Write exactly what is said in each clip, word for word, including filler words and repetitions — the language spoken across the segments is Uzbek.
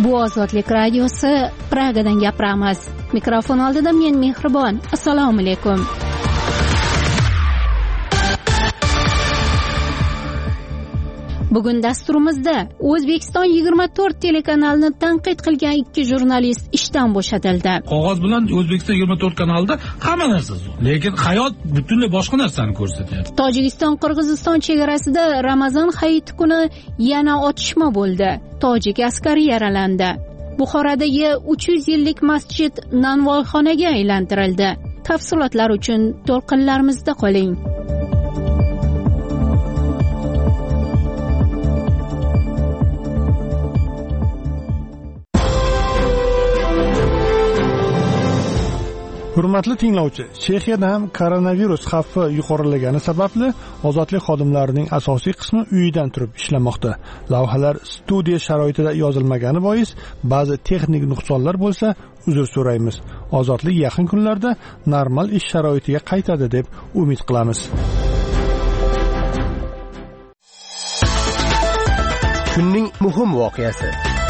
Bu Ozodlik radiosi, Pragadan gapiramiz. Mikrofon oldida men Mehribon. Assalomu alaykum. Bugun dasturimizda O'zbekiston yigirma to'rt telekanalini tanqid qilgan ikki jurnalist ishdan bo'shatildi. Qog'oz bilan O'zbekiston yigirma to'rt kanalida hamma narsa zo'r, lekin hayot butunlay boshqa narsani ko'rsatyapti. Tojikiston Qirg'iziston chegarasida Ramazon hayiti kuni yana otishma bo'ldi. Tojik askari yaralandi. Buxorodagi uch yuz yillik masjid nonvoyxonaga aylantirildi. Tafsilotlar uchun to'lqinlarimizda qoling. Hurmatli tinglovchi, Chexiyada ham koronavirus xavfi yuqorilagani sababli ozodlik xodimlarining asosiy qismi uyidan turib ishlamoqda. Lavhalar studiya sharoitida yozilmagani bois ba'zi texnik nuqsonlar bo'lsa, uzr so'raymiz. Ozodlik yaqin kunlarda normal ish sharoitiga qaytadi deb umid qilamiz. Kunning muhim voqeasi.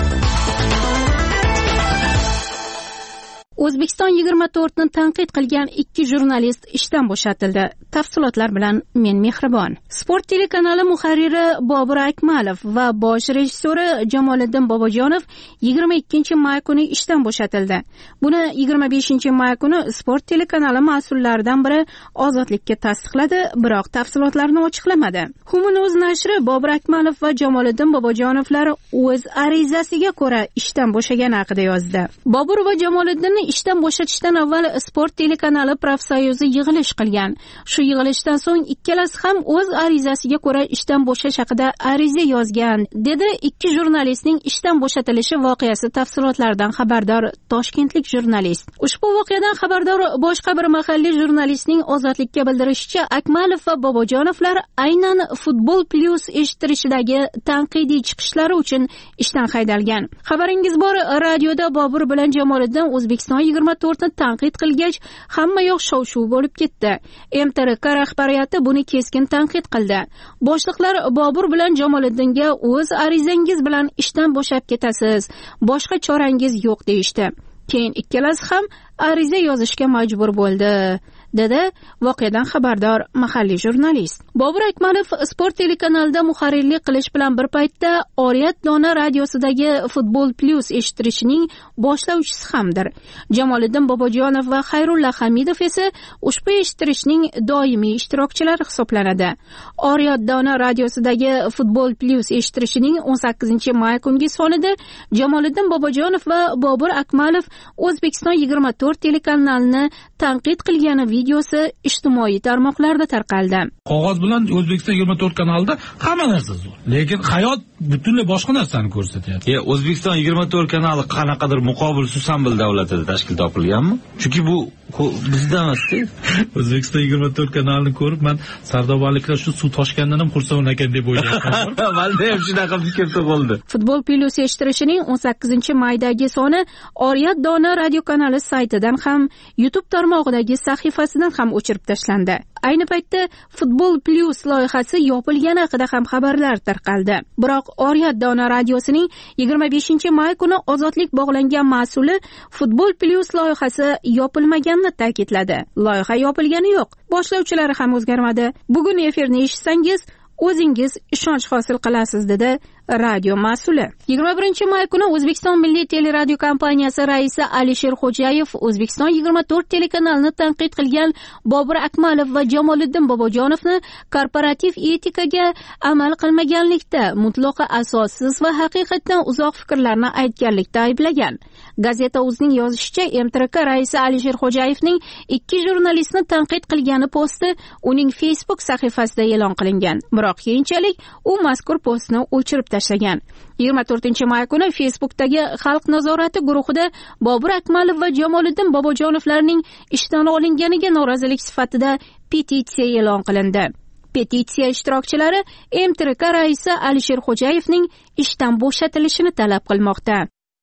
O'zbekiston yigirma to'rt ni tanqid qilgan ikki jurnalist ishdan bo'shatildi. Tafsilotlar bilan men Mehribon. Sport telekanali muharriri Bobur Akmalov va bosh rejissyori Jamoliddin Bobojonov yigirma ikkinchi may kuni ishdan bo'shatildi. Buni yigirma beshinchi may kuni Sport telekanali mas'ullaridan biri Ozodlikka tasdiqladi, biroq tafsilotlarni ochiqlamadi. Humun.uz nashri Bobur Akmalov va Jamoliddin Bobojonovlar o'z arizasiga ko'ra ishdan bo'shagani haqida yozdi. Bobur va Jamoliddinni ishdan bo'shatishdan avval Sport telekanali profsoyuzi yig'ilish qilgan. Shu yig'ilishdan so'ng ikkalasi ham o'z arizasiga ko'ra ishdan bo'shash haqida ariza yozgan, dedi ikki jurnalistning ishdan bo'shatilishi voqeasi tafsilotlaridan xabardor toshkentlik jurnalist. Ushbu voqeadan xabardor boshqa bir mahalliy jurnalistning Ozodlikka bildirishicha, Akmalov va Bobojonovlar aynan Futbol Plus eshittirishidagi tanqidiy chiqishlari uchun ishdan haydalgan. Xabaringiz bor, radioda Bobur bilan Jamoliddin O'zbekiston yigirma to'rt ni tanqid qilgach, hamma yoq shov-shuv bo'lib ketdi. M T R K rahbariyati buni keskin tanqid qildi. Boshliqlar Bobur bilan Jamoliddinga o'z arizangiz bilan ishdan bo'shab ketasiz, boshqa chorangiz yo'q deyishdi. Keyin ikkalasi ham ariza yozishga majbur bo'ldi, dedi voqeadan xabardor mahalliy jurnalist. Bobur Akmalov Sport telekanalida muharrirlik qilish bilan bir paytda Oriyat Dona radiosidagi Futbol Plus eshittirishining boshlovchisi hamdir. Jamoliddin Bobojonov va Xayrulla Hamidov esa ushbu eshittirishning doimiy ishtirokchilari hisoblanadi. Oriyat Dona radiosidagi Futbol Plus eshittirishining o'n sakkizinchi may kungi sonida Jamoliddin Bobojonov va Bobur Akmalov O'zbekiston yigirma to'rt telekanalini tanqid qilgani videosi ijtimoiy tarmoqlarda tarqaldi. Qog'oz bilan O'zbekiston yigirma to'rt kanalida hamma narsa zo'r, lekin hayot butunlay boshqa narsani ko'rsatyapti. Ya O'zbekiston yigirma to'rt kanali qanaqadir muqobil Susanbil davlatida tashkil topilganmi? Chunki bu bizda emas-ku. O'zbekiston yigirma to'rt kanalini ko'rib, men sardobaliklar shu suv toshgandan ham xursand ekan deb o'ylayapman. Valda ham shunaqa fikr tug'ildi. Futbol Plus eshittirishining o'n sakkizinchi maydagi soni Oriyat Dona radio kanali saytidan ham, YouTube tarmog'idagi sahifasidan ham o'chirib tashlandi. Ayni paytda Futbol Plus loyihasi yopilgani haqida ham xabarlar tarqaldi. Biroq Oriyat Dona radiosining yigirma beshinchi may kuni Ozodlik bog'langan mas'uli Futbol Plus loyihasi yopilmaganini ta'kidladi. Loyiha yopilgani yo'q. Boshlovchilari ham o'zgarmadi. Bugun efirni eshitsangiz, o'zingiz ishonch hosil qilasiz, dedi radio mas'uli. yigirma birinchi may kuni O'zbekiston Milliy teleradio kompaniyasi raisi Alisher Xo'jayev O'zbekiston yigirma to'rt telekanalini tanqid qilgan Bobur Akmalov va Jamoliddin Bobojonovni korporativ etikaga amal qilmaganlikda, mutlaqo asossiz va haqiqatdan uzoq fikrlarni aytganlikda ayblagan. Gazeta o'zining yozishicha, M T R K raisi Alisher Xo'jayevning ikki jurnalistni tanqid qilgani posti uning Facebook sahifasida e'lon qilingan. Biroq keyinchalik u mazkur postni o'chirib tashlagan. yigirma to'rtinchi may kuni Facebookdagi Xalq nazorati guruhida Bobur Akmalov va Jamoliddin Bobojonovlarning ishdan olinganiga norozilik sifatida petitsiya e'lon qilindi. Petitsiya ishtirokchilari M T R K raisi Alisher Xo'jayevning ishdan bo'shatilishini talab qilmoqda.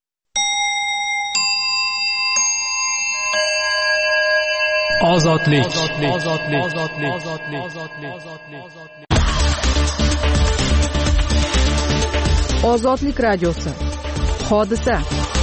Ozodlik. Ozodlik radiosi. Hodisa.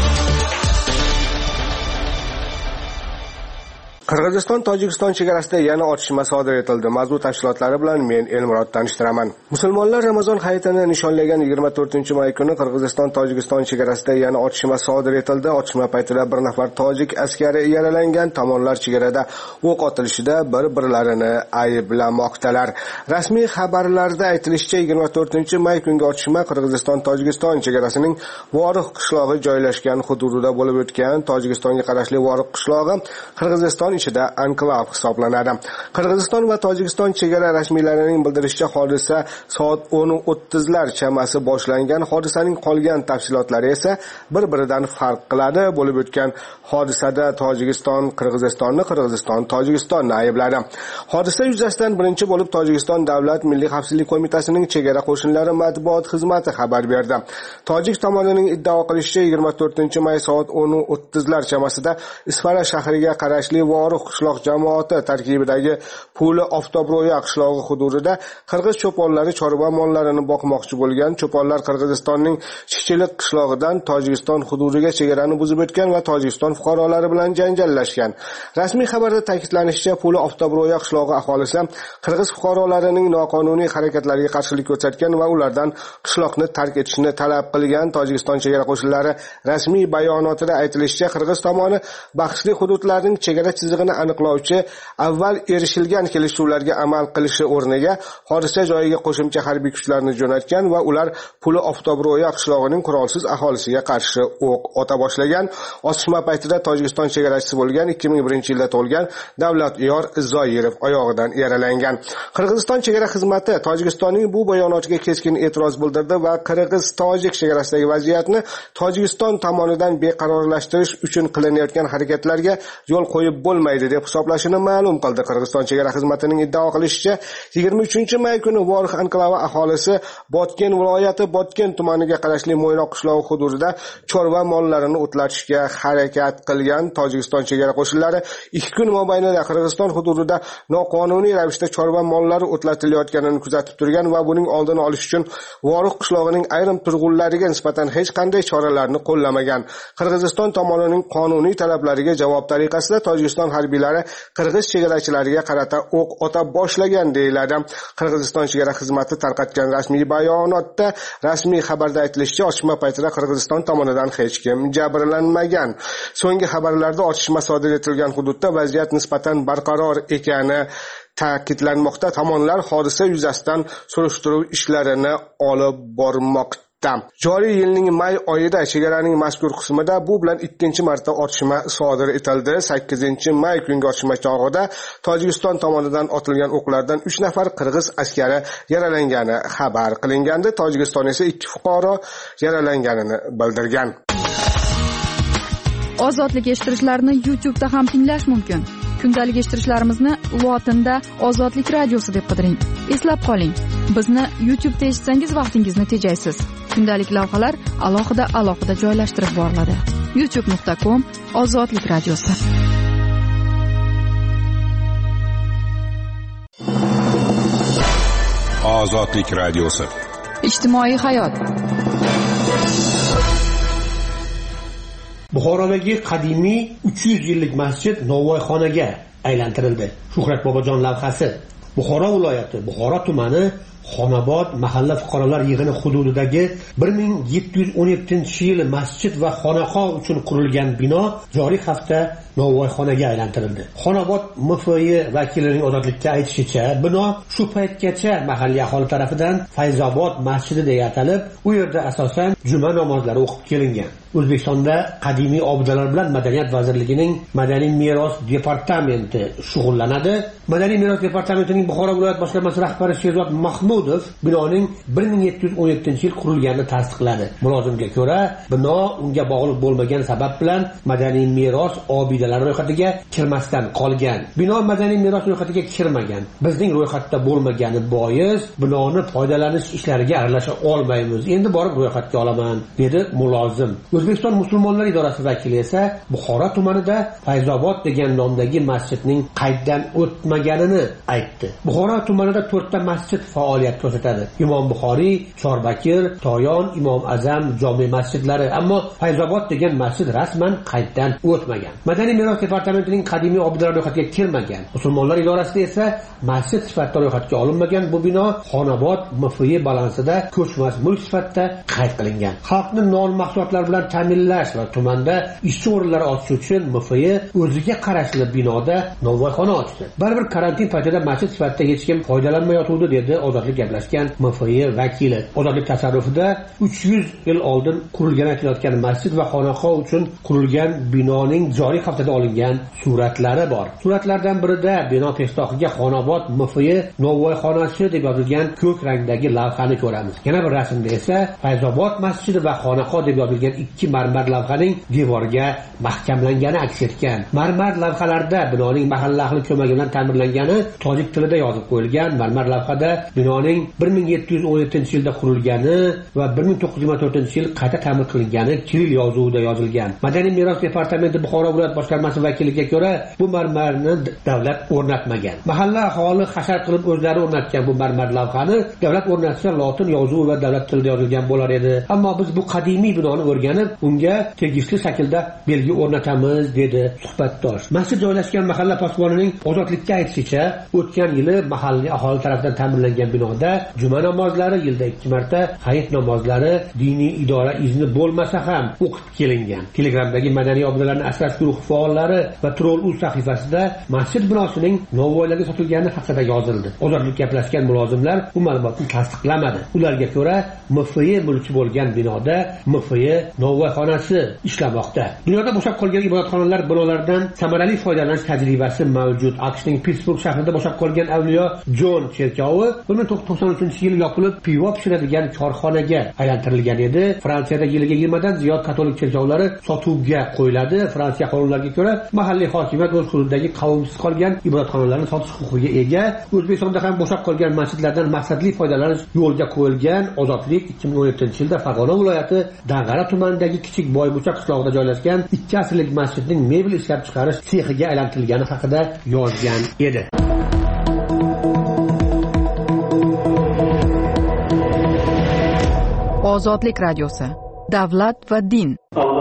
Qirg'iziston Tojikiston chegarasida yana otishma sodir etildi. Mazkur tafsilotlari bilan men Elmurod tanishtiraman. Musulmonlar Ramazon hayitini nishonlagan yigirma to'rtinchi may kuni Qirg'iziston Tojikiston chegarasida yana otishma sodir etildi. Otishma paytida bir nafar tojik askari yaralangan. Tomonlar chegarada o'q otilishida bir-birlarini ayblamoqdalar. Rasmiy xabarlarda aytilishicha, yigirma to'rtinchi may kungi otishma Qirg'iziston Tojikiston chegarasining Voriq qishlog'i joylashgan hududida bo'lib o'tgan. Tojikistonga qarashli Voriq qishlog'i Qirg'iziston ichida anklav hisoblanadi. Qirg'iziston va Tojikiston chegara rasmiylarining bildirishicha, hodisa soat o'n o'ttizlar chamasi boshlangan. Hodisaning qolgan tafsilotlari esa bir-biridan farq qiladi. Bo'lib o'tgan hodisada Tojikiston Qirg'izistonni, Qirg'iziston Tojikistonni aybladi. Hodisa yuzasidan birinchi bo'lib Tojikiston Davlat Milliy xavfsizlik qo'mitasining chegara qo'shinlari matbuot xizmati xabar berdi. Tojik tomonining iddao qilishicha, yigirma to'rtinchi may soat o'n o'ttizlar chamasida Isfara shahriga qarashli Voriq qishloq jamoati tarkibidagi Puli Oftobro'ya qishlog'i hududida qirg'iz cho'ponlari chorva mollarini boqmoqchi bo'lgan. Cho'ponlar Qirg'izistonning Chichilik qishlog'idan Tojikiston hududiga chegarani buzib o'tgan va Tojikiston fuqarolari bilan janjallashgan. Rasmiy xabarda ta'kidlanishicha, Puli Oftobro'ya qishlog'i aholisi qirg'iz fuqarolarining noqonuniy harakatlariga qarshilik ko'rsatgan va ulardan qishloqni tark etishni talab qilgan. Tojikiston chegara qo'shinlari rasmiy bayonotida aytilishicha, qirg'iz tomoni bahsli hududlarning chegara chizig'ini aniqlovchi avval erishilgan kelishuvlarga amal qilishi o'rniga hodisa joyiga qo'shimcha harbiy kuchlarni jo'natgan va ular Puli Oftobro'ya qishlog'ining qurolsiz aholisiga qarshi o'q ota boshlagan. Otishma paytida Tojikiston chegarachisi bo'lgan ikki ming birinchi yilda tug'ilgan Davlatyor Zoirov oyog'idan yaralangan. Qirg'iziston chegara xizmati Tojikistonning bu bayonotiga keskin e'tiroz bildirdi va Qirg'iz-Tojik chegarasidagi vaziyatni Tojikiston tomonidan beqarorlashtirish uchun qilinayotgan harakatlarga yo'l qo'yib bo'lmaydi deb hisoblashini ma'lum qildi. Qirg'iziston chegara xizmatining iddao qilishicha, yigirma uchinchi may kuni Voriq anklavi aholisi Botken viloyati Botken tumaniga qarashli Mo'ynoq qishlog'i hududida chorva mollarini o'tlatishga harakat qilgan. Tojikiston chegara qo'shinlari ikki kun mobaynida Qirg'iziston hududida noqonuniy ravishda chorva mollari o'tlatilayotganini kuzatib turgan va buning oldini olish uchun Voriq qishlog'ining ayrim turg'unlariga nisbatan hech qanday choralarni qo'llamagan. Qirg'iziston tomonining qonuniy talablariga javob tariqasida Tojikiston harbiylari qirg'iz chegarachilariga qarata o'q ota boshlagan deyiladi. Qirg'iziston chegara xizmati tarqatgan rasmiy bayonotda rasmiy xabarda aytilishicha, otishma paytida Qirg'iziston tomonidan hech kim jabrlanmagan. So'nggi xabarlarda otishma sodir etilgan hududda vaziyat nisbatan barqaror ekani ta'kidlanmoqda. Tomonlar hodisa yuzasidan surishtiruv ishlarini olib bormoqda. Joriy yilning may oyida chegaraning mazkur qismida bu bilan ikkinchi marta otishma sodir etildi. sakkizinchi may kungi otishma chog'ida Tojikiston tomonidan otilgan o'qlardan uch nafar qirg'iz askari yaralangani xabar qilingandi. Tojikiston esa ikki fuqaro yaralanganini bildirgan. Ozodlik eshittirishlarni YouTube'da ham tinglash mumkin. Kundalik eshittirishlarimizni lotinda Ozodlik radiosi deb qidiring. Eslab qoling, bizni YouTube'da eshitsangiz vaqtingizni tejaysiz. Kundalik lavhalar alohida alohida joylashtirib boriladi. youtube nuqta com Ozodlik radiosi. Ozodlik radiosi. Ijtimoiy hayot. Buxorodagi qadimiy uch yuz yillik masjid novvoyxonaga aylantirildi. Shuhrat Bobojon lavhasi. Buxoro viloyati Buxoro tumani Xonobod mahalla fuqarolar yig'ini hududidagi bir ming yetti yuz o'n yettinchi yil masjid va xonaqo uchun qurilgan bino joriy hafta novvoyxonaga aylantirildi. Xonobod M F Y vakilining ozodlikka aytishicha, bino shu paytgacha mahalliy aholi tomonidan Fayzobod masjidi deya atalib, u yerda asosan juma namozlari o'qib kelingan. O'zbekistonda qadimiy obidalar bilan Madaniyat vazirligining Madaniy meros departamenti shug'ullanadi. Madaniy meros departamentining Buxoro viloyat boshqarmasi rahbari Sherzod Mahmudov binoning bir ming yetti yuz o'n yettinchi yil qurilganini tasdiqladi. Mulozimga ko'ra, bino unga bog'liq bo'lmagan sabab bilan madaniy meros obidalari ro'yxatiga kirmasdan qolgan. Bino madaniy meros ro'yxatiga kirmagan. Bizning ro'yxatda bo'lmagani bois binoni foydalanish ishlariga aralasha olmaymiz. Endi borib ro'yxatga olaman, dedi mulozim. O'zbekiston musulmonlar idorasi vakili esa Buxoro tumanida Fayzobod degan nomdagi masjidning qayddan o'tmaganini aytdi. Buxoro tumanida to'rtta masjid faoliyat faoliyat ko'rsatadi. Imom Buxoriy, Chorbakir, Toyon, Imom Azam jome masjidlari, ammo Fayzobod degan masjid rasman qayddan o'tmagan. Madaniy meros departamentining qadimiy obidalar ro'yxatiga kirmagan. Musulmonlar idorasida esa masjid sifatida ro'yxatga olinmagan bu bino Xonobod M F Y balansida ko'chmas mulk sifatida qayd qilingan. Xalqni non mahsulotlari bilan ta'minlash va tumanda ishchi o'rinlari ochish uchun M F Y o'ziga qarashli binoda novvoyxona ochdi. Baribir karantin paytida masjid sifatida hech kim foydalanmayotgandi dedi Ozodlik gaplashgan M F Y vakili. Ozodlik tasarrufida uch yuz yil oldin qurilgan aytilayotgan masjid va xonaqo uchun qurilgan binoning joriy haftada olingan suratlari bor. Suratlardan birida bino peshtoqiga Xonobod M F Y novvoyxonasi deb yozilgan ko'k rangdagi lavhani ko'ramiz. Yana bir rasmda esa Fayzobod masjidi va xonaqo deb yozilgan ikki marmar lavhaning devorga mahkamlangani aks etgan. Marmar lavhalarda binoning mahalla ahli ko'magi bilan ta'mirlangani tojik tilida yozib qo'yilgan. Marmar lavhada binoning bir ming yetti yuz o'n yettinchi yilda qurilgani va bir ming to'qqiz yuz yigirma to'rtinchi yil qayta ta'mir qilingani kiril yozuvida yozilgan. Madaniy meros departamenti Buxoro viloyat boshqarmasi vakiliga ko'ra bu marmarni davlat o'rnatmagan. Mahalla aholi hashar qilib o'zlari o'rnatgan bu marmar lavhani davlat o'rnatsa lotin yozuvi va davlat tilida yozilgan bo'lar edi. Ammo biz bu qadimiy binoni o'rganib, unga tegishli shaklda belgi o'rnatamiz dedi suhbatdosh. Masjid joylashgan mahalla posbonining Ozodlikka aytishicha, o'tgan yili mahalliy aholi tomonidan ta'mirlangan binoda juma namozlari, yilda ikki marta hayit namozlari diniy idora izni bo'lmasa ham o'qitib kelingan. Telegramdagi madaniy obidalarni asrash guruhi faollari va Troll.uz sahifasida masjid binosining novvoylarga sotilgani haqida yozildi. Ozodlik gaplashgan mulozimlar bu ma'lumotni tasdiqlamadi. Ularga ko'ra M F Y mulki bo'lgan binoda M F Y novvoyxonasi ishlamoqda. Dunyoda bo'shab qolgan ibodatxonalar binolardan samarali foydalanish tajribasi mavjud. AQShning Pittsburg shahrida bo'shab qolgan Avliyo Jon cherkovi bir ming to'qqiz yuz to'qson uchinchi yil yopilib, pivo pishiradigan korxonaga aylantirilgan edi. Fransiyada yiliga yigirma dan ziyod katolik cherkovlari sotuvga qo'yiladi. Fransiya qonunlariga ko'ra mahalliy hokimiyat o'z hududidagi qavmsiz qolgan ibodatxonalarni sotish huquqiga ega. O'zbekistonda ham bo'shab qolgan masjidlardan maqsadli foydalanish yo'lga qo'yilgan. Ozodlik ikki ming o'n yettinchi yilda Farg'ona viloyati Dang'ara tumanidagi kichik Boybucha qishlog'ida joylashgan ikki asrlik masjidning mebel ishlab chiqarish sexiga aylantirilgani haqida yozgan edi. Ozodlik radiosi. Davlat va din.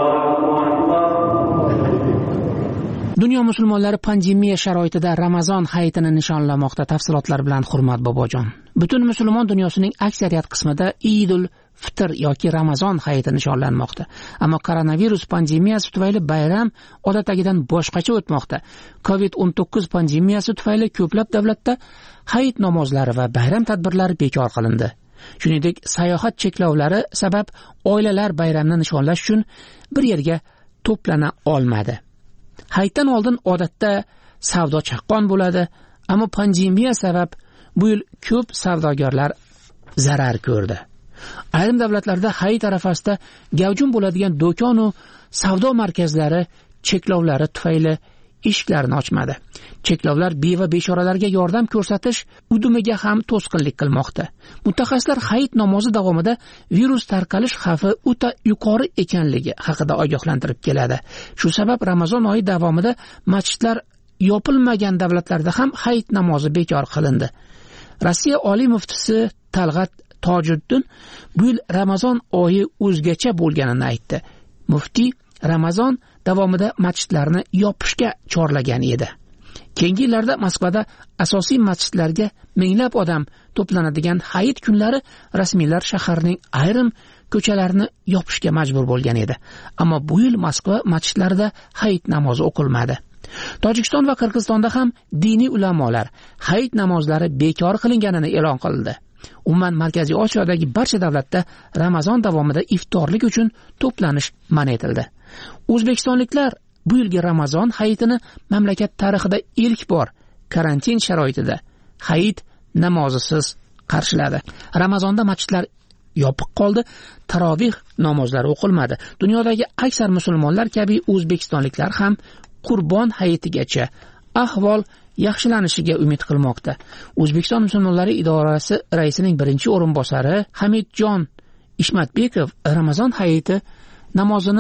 Dunyo musulmonlari pandemiya sharoitida Ramazon hayitini nishonlamoqda. Tafsilotlar bilan Hurmat Bobojon. Butun musulmon dunyosining aksariyat qismida Idul Fitr yoki Ramazon hayiti nishonlanmoqda. Ammo koronavirus pandemiyasi tufayli bayram odatdagidan boshqacha o'tmoqda. covid o'n to'qqiz pandemiyasi tufayli ko'plab davlatda hayit namozlari va bayram tadbirlari bekor qilindi. Shuningdek, sayohat cheklovlari sabab oilalar bayramni nishonlash uchun bir yerga to'plana olmadi. Hayitdan oldin odatda savdo chaqqon bo'ladi, ammo pandemiya sabab bu yil ko'p savdogarlar zarar ko'rdi. Ayrim davlatlarda hayit arafasida gavjum bo'ladigan do'kon va savdo markazlari cheklovlari tufayli eshiklarini ochmadi. Cheklovlar beva beshoralarga yordam ko'rsatish udumiga ham to'sqinlik qilmoqda. Mutaxassislar hayit namozi davomida virus tarqalish xavfi o'ta yuqori ekanligi haqida ogohlantirib keladi. Shu sabab Ramazon oyi davomida masjidlar yopilmagan davlatlarda ham hayit namozi bekor qilindi. Rossiya oliy muftisi Talg'at Tojiddin bu yil Ramazon oyi o'zgacha bo'lganini aytdi. Muftiy Ramazon davomida masjidlarni yopishga chorlagan edi. Keyingi yillarda Moskvada asosiy masjidlarga minglab odam to'planadigan hayit kunlari rasmiylar shaharning ayrim ko'chalarini yopishga majbur bo'lgan edi. Ammo bu yil Moskva masjidlarida hayit namozi o'qilmadi. Tojikiston va Qirg'izistonda ham diniy ulamolar hayit namozlari bekor qilinganini e'lon qildi. Umuman Markaziy Osiyodagi barcha davlatda Ramazon davomida iftorlik uchun to'planish man etildi. O'zbekistonliklar bu yilgi Ramazon hayitini mamlakat tarixida ilk bor karantin sharoitida hayit namozisiz qarshiladi. Ramazonda masjidlar yopiq qoldi, tarovih namozlari o'qilmadi. Dunyodagi aksar musulmonlar kabi o'zbekistonliklar ham Qurbon hayitigacha ahvol yaxshilanishiga umid qilmoqda. O'zbekiston musulmonlari idorasi raisining birinchi o'rinbosari Hamidjon Ishmatbekov Ramazon hayiti namozini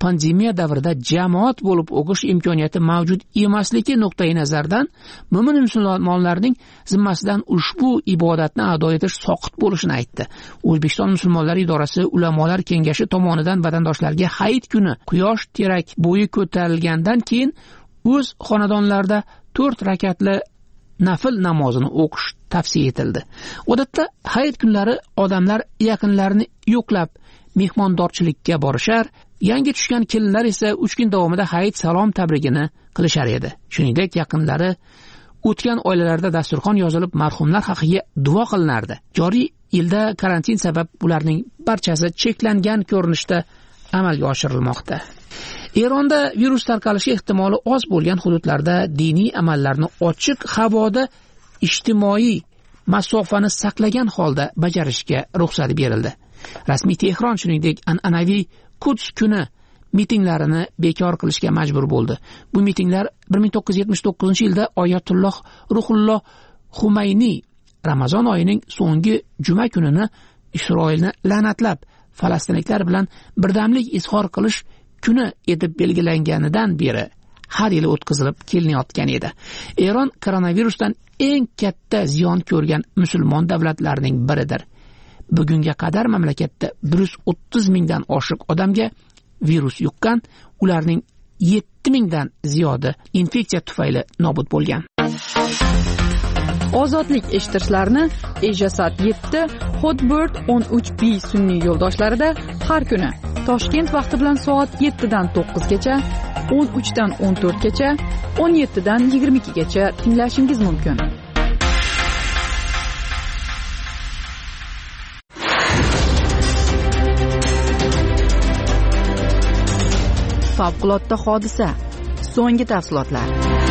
pandemiya davrida jamoat bo'lib o'qish imkoniyati mavjud emasligi nuqtai nazardan mo'min musulmonlarning zimmasidan ushbu ibodatni ado etish soqit bo'lishini aytdi. O'zbekiston musulmonlari idorasi ulamolar kengashi tomonidan vatandoshlarga hayit kuni quyosh terak bo'yi ko'tarilgandan keyin o'z xonadonlarida to'rt rakatli nafil namozini o'qish tavsiya etildi. Odatda hayit kunlari odamlar yaqinlarini yo'qlab mehmondorchilikka borishar, yangi tushgan kelinlar esa uch kun davomida hayit salom tabrigini qilishar edi. Shuningdek, yaqinlari o'tgan oilalarda dasturxon yozilib marhumlar haqiga duo qilinardi. Joriy yilda karantin sabab ularning barchasi cheklangan ko'rinishda amalga oshirilmoqda. Eronda virus tarqalishi ehtimoli oz bo'lgan hududlarda diniy amallarni ochiq havoda ijtimoiy masofani saqlagan holda bajarishga ruxsat berildi. Rasmiy Tehron shuningdek an'anaviy Quds kuni mitinglarini bekor qilishga majbur bo'ldi. Bu mitinglar bir ming to'qqiz yuz yetmish to'qqizinchi yilda Oyatulloh Ruhulloh Xumayniy Ramazon oyining so'nggi juma kunini Isroilni la'natlab, falastinliklar bilan birdamlik izhor qilish kuni etib belgilanganidan beri har yili o'tkazilib kelinayotgan edi. Eron koronavirusdan eng katta ziyon ko'rgan musulmon davlatlarining biridir. Bugunga qadar mamlakatda bir yuz o'ttiz mingdan oshiq odamga virus yuqqan, ularning yetti mingdan ziyodi infeksiya tufayli nobud bo'lgan. Ozodlik eshittirishlarni Ejasat yetti, Hotbird o'n uch B sun'iy yo'ldoshlarida har kuni Toshkent vaqti bilan soat yettidan to'qqizgacha, o'n uchdan o'n to'rtgacha, o'n yettidan yigirma ikkigacha tinglashingiz mumkin. Favqulodda hodisa. So'nggi tafsilotlar.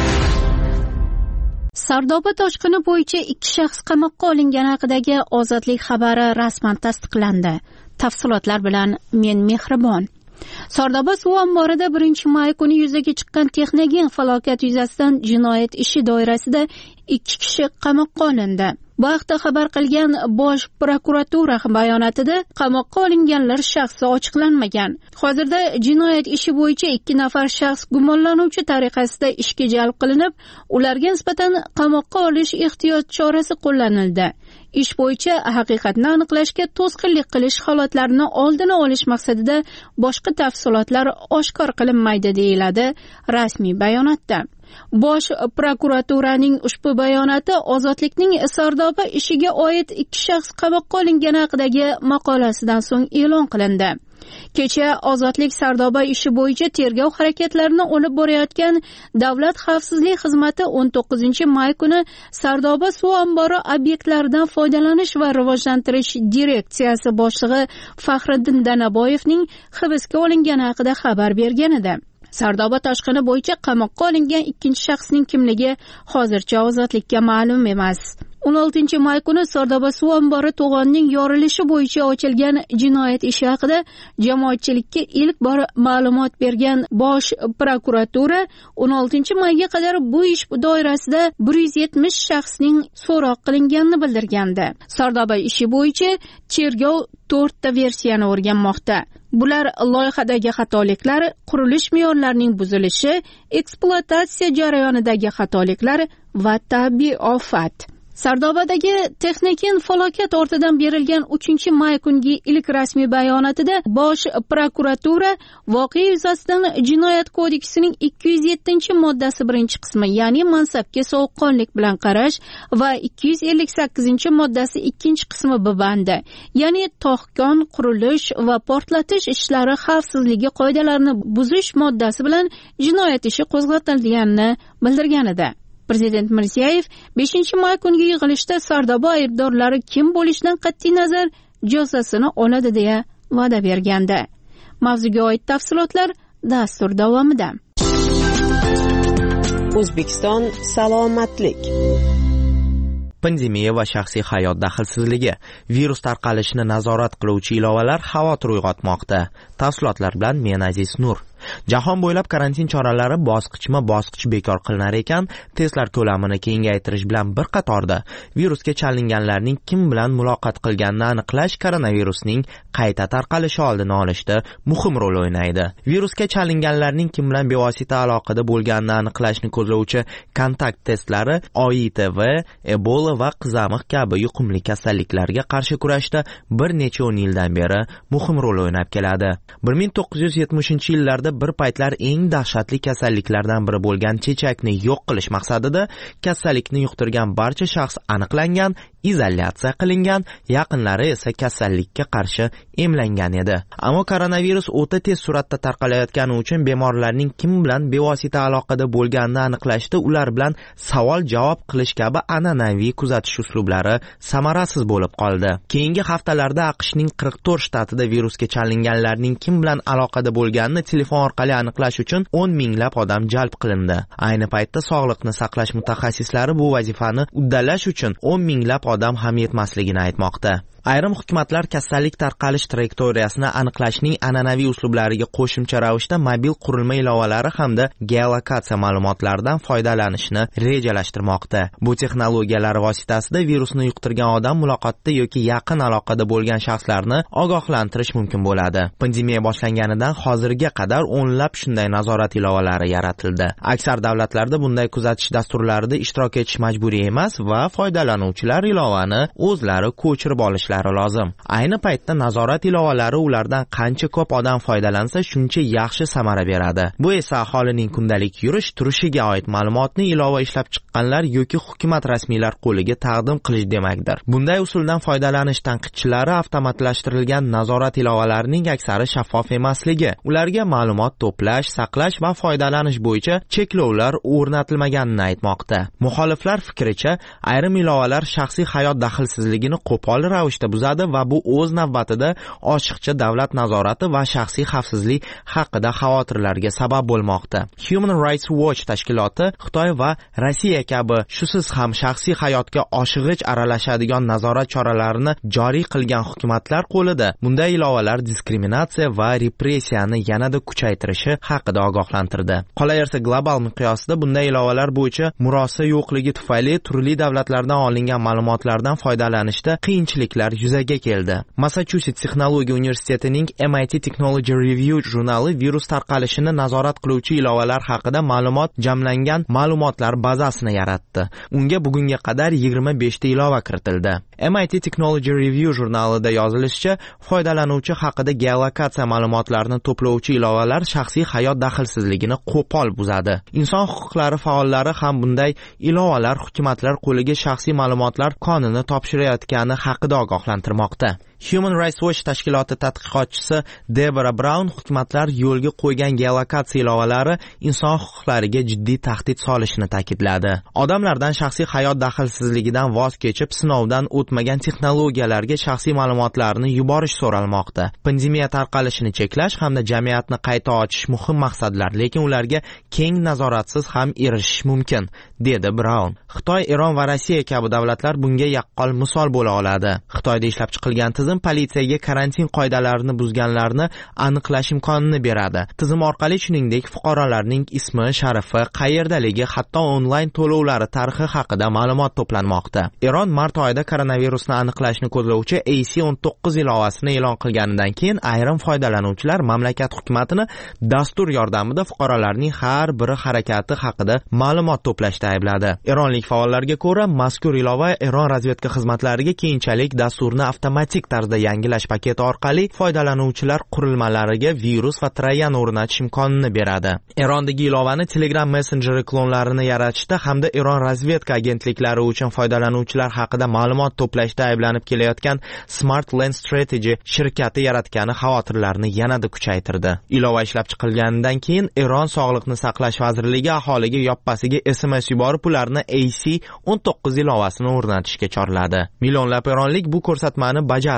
Sardoba toshqini bo'yicha ikki shaxs qamoqqa olingani haqidagi ozodlik xabari rasman tasdiqlandi. Tafsilotlar bilan men Mehribon. Sardoba suv omborida birinchi may kuni yuzaga chiqqan texnogen falokat yuzasidan jinoyat ishi doirasida ikki kishi qamoqqa olindi. Bu haqda xabar qilgan Bosh prokuratura bayonotida qamoqqa olinganlar shaxsi ochiqlanmagan. Hozirda jinoyat ishi bo'yicha ikki nafar shaxs gumonlanuvchi tariqasida ishga jalb qilinib, ularga nisbatan qamoqqa olish ehtiyot chorasi qo'llanildi. Ish bo'yicha haqiqatni aniqlashga to'sqinlik qilish holatlarini oldini olish maqsadida boshqa tafsilotlar oshkor qilinmaydi deyiladi rasmiy bayonotda. Bosh prokuraturaning ushbu bayonoti Ozodlikning Sardoba ishiga oid ikki shaxs qamoqqa olingani haqidagi maqolasidan so'ng e'lon qilindi. Kecha Ozodlik Sardoba ishi bo'yicha tergov harakatlarini olib borayotgan Davlat xavfsizlik xizmati o'n to'qqizinchi may kuni Sardoba suv ombori obyektlaridan foydalanish va rivojlantirish direksiyasi boshlig'i Faxriddin Danaboyevning hibsga olingani haqida xabar bergan edi. Sardoba toshqini bo'yicha qamoqqa olingan ikkinchi shaxsning kimligi hozircha ozodlikka ma'lum emas. o'n oltinchi may kuni Sardoba suv ombori to'g'onning yorilishi bo'yicha ochilgan jinoyat ishi haqida jamoatchilikka ilk bor ma'lumot bergan Bosh prokuratura o'n oltinchi mayga qadar bu ish doirasida bir yuz yetmish shaxsning so'roq qilinganini bildirgandi. Sardoba ishi bo'yicha tergov to'rtta versiyani o'rganmoqda. Bular loyihadagi xatoliklar, qurilish me'yorlarining buzilishi, ekspluatatsiya jarayonidagi xatoliklar va tabiiy ofat. Sardobadagi texnogen falokat ortidan berilgan uchinchi may kungi ilk rasmiy bayonotida Bosh prokuratura voqea yuzasidan Jinoyat kodeksining ikki yuz yettinchi moddasi birinchi qismi, ya'ni mansabga sovuqqonlik bilan qarash va ikki yuz ellik sakkizinchi moddasi ikkinchi qismi B bandi, ya'ni to'xkon, qurilish va portlatish ishlari xavfsizligi qoidalarini buzish moddasi bilan jinoyat ishi qo'zg'atilganini bildirgan edi. Prezident Mirziyoyev beshinchi may kungi yig'ilishda Sardoba aybdorlari kim bo'lishidan qat'iy nazar jazosini oladi deya va'da bergandi. Mavzuga oid tafsilotlar dastur davomida. O'zbekiston salomatlik. Pandemiya va shaxsiy hayot daxlsizligi, virus tarqalishini nazorat qiluvchi ilovalar xavotir uyg'otmoqda. Tafsilotlar bilan men Aziz Nur. Jahon bo'ylab karantin choralari bosqichma-bosqich bekor qilinar ekan, testlar ko'lamini kengaytirish bilan bir qatorda virusga chalinganlarning kim bilan muloqot qilganini aniqlash koronavirusning qayta tarqalishi oldini olishda muhim rol o'ynaydi. Virusga chalinganlarning kim bilan bevosita aloqada bo'lganini aniqlashni ko'zlovchi kontakt testlari O I T V, Ebola va qizamiq kabi yuqumli kasalliklarga qarshi kurashda bir necha o'n yildan beri muhim rol o'ynab keladi. bir ming to'qqiz yuz yetmishinchi yillarda bir paytlar eng dahshatli kasalliklardan biri bo'lgan chechakni yo'q qilish maqsadida kasallikni yuqtirgan barcha shaxs aniqlangan, izolyatsiya qilingan, yaqinlari esa kasallikka qarshi emlangan edi. Ammo koronavirus o'ta tez suratda tarqalayotgani uchun bemorlarning kim bilan bevosita aloqada bo'lganini aniqlashda ular bilan savol-javob qilish kabi an'anaviy kuzatish uslublari samarasiz bo'lib qoldi. Keyingi haftalarda AQShning qirq to'rt shtatida virusga chalinganlarning kim bilan aloqada bo'lganini telefon orqali aniqlash uchun o'n minglab odam jalb qilindi. Ayni paytda sog'liqni saqlash mutaxassislari bu vazifani uddalash uchun o'n minglab odam ham yetmasligini aytmoqda. Ayrim hukumatlar kasallik tarqalish trayektoriyasini aniqlashning an'anaviy uslublariga qo'shimcha ravishda mobil qurilma ilovalari hamda geolokatsiya ma'lumotlaridan foydalanishni rejalashtirmoqda. Bu texnologiyalar vositasida virusni yuqtirgan odam muloqotda yoki yaqin aloqada bo'lgan shaxslarni ogohlantirish mumkin bo'ladi. Pandemiya boshlanganidan hozirga qadar o'nlab shunday nazorat ilovalari yaratildi. Aksar davlatlarda bunday kuzatish dasturlarida ishtirok etish majburiy emas va foydalanuvchilar ilovani o'zlari ko'chirib olish lozim. Ayni paytda nazorat ilovalari ulardan qancha ko'p odam foydalansa shuncha yaxshi samara beradi. Bu esa aholining kundalik yurish turishiga oid ma'lumotni ilova ishlab chiqqanlar yoki hukumat rasmiylar qo'liga taqdim qilish demakdir. Bunday usuldan foydalanish tanqidchilari avtomatlashtirilgan nazorat ilovalarining aksari shaffof emasligi, ularga ma'lumot to'plash, saqlash va foydalanish bo'yicha cheklovlar o'rnatilmaganini aytmoqda. Muxoliflar fikricha, ayrim ilovalar shaxsiy hayot daxlsizligini qo'pol ravishda buzadi va bu o'z navbatida oshiqcha davlat nazorati va shaxsiy xavfsizlik haqida xavotirlarga sabab bo'lmoqda. Human Rights Watch tashkiloti Xitoy va Rossiya kabi shusiz ham shaxsiy hayotga oshig'ich aralashadigan nazorat choralarini joriy qilgan hukumatlar qo'lida bunday ilovalar diskriminatsiya va repressiyani yanada kuchaytirishi haqida ogohlantirdi. Qolaversa, global miqyosda bunday ilovalar bo'yicha murosa yo'qligi tufayli turli davlatlardan olingan ma'lumotlardan foydalanishda qiyinchiliklar yuzaga keldi. Massachusetts Texnologiya universitetining M I T Technology Review jurnali virus tarqalishini nazorat qiluvchi ilovalar haqida ma'lumot jamlangan ma'lumotlar bazasini yaratdi. Unga bugunga qadar yigirma besh ta ilova kiritildi. M I T Technology Review jurnalida yozilishicha, foydalanuvchi haqida geolokatsiya ma'lumotlarini to'plovchi ilovalar shaxsiy hayot daxlsizligini qo'pol buzadi. Inson huquqlari faollari ham bunday ilovalar hukumatlar qo'liga shaxsiy ma'lumotlar konini topshirayotgani haqida ogohlantirmoqda. Human Rights Watch tashkiloti tadqiqotchisi Deborah Brown hukumatlar yo'lga qo'ygan geolokatsiya ilovalari inson huquqlariga jiddiy tahdid solishini ta'kidladi. Odamlardan shaxsiy hayot daxlsizligidan voz kechib, sinovdan o'tmagan texnologiyalarga shaxsiy ma'lumotlarni yuborish so'ralmoqda. Pandemiya tarqalishini cheklash hamda jamiyatni qayta ochish muhim maqsadlar, lekin ularga keng nazoratsiz ham erishish mumkin, dedi Brown. Xitoy, Eron va Rossiya kabi davlatlar bunga yaqqol misol bo'la oladi. Xitoyda ishlab chiqilgan tizim politsiyaga karantin qoidalarini buzganlarni aniqlash imkonini beradi. Tizim orqali shuningdek fuqarolarning ismi, sharafi, qayerdaligi, hatto onlayn to'lovlari tarixi haqida ma'lumot to'planmoqda. Eron mart oyida koronavirusni aniqlashni ko'zlovchi A C o'n to'qqiz ilovasini e'lon qilganidan keyin ayrim foydalanuvchilar mamlakat hukumatini dastur yordamida fuqarolarning har biri harakati haqida ma'lumot to'plashda aybladi. Eronlik faollarga ko'ra, mazkur ilova Eron razvedka xizmatlariga keyinchalik dasturni avtomatik tarzda yangilash paketi orqali foydalanuvchilar qurilmalariga virus va troyan o'rnatish imkonini beradi. Erondagi ilovani Telegram messenjeri klonlarini yaratishda hamda Eron razvedka agentliklari uchun foydalanuvchilar haqida ma'lumot to'plashda ayblanib kelayotgan Smart Lens Strategy shirkati yaratgani xavotirlarni yanada kuchaytirdi. Ilova ishlab chiqilganidan keyin Eron Sog'liqni saqlash vazirligi aholiga yoppasiga S M S yuborib ularni A C o'n to'qqiz ilovasini o'rnatishga chorladi. Millionlab eronlik bu ko'rsatmani bajardi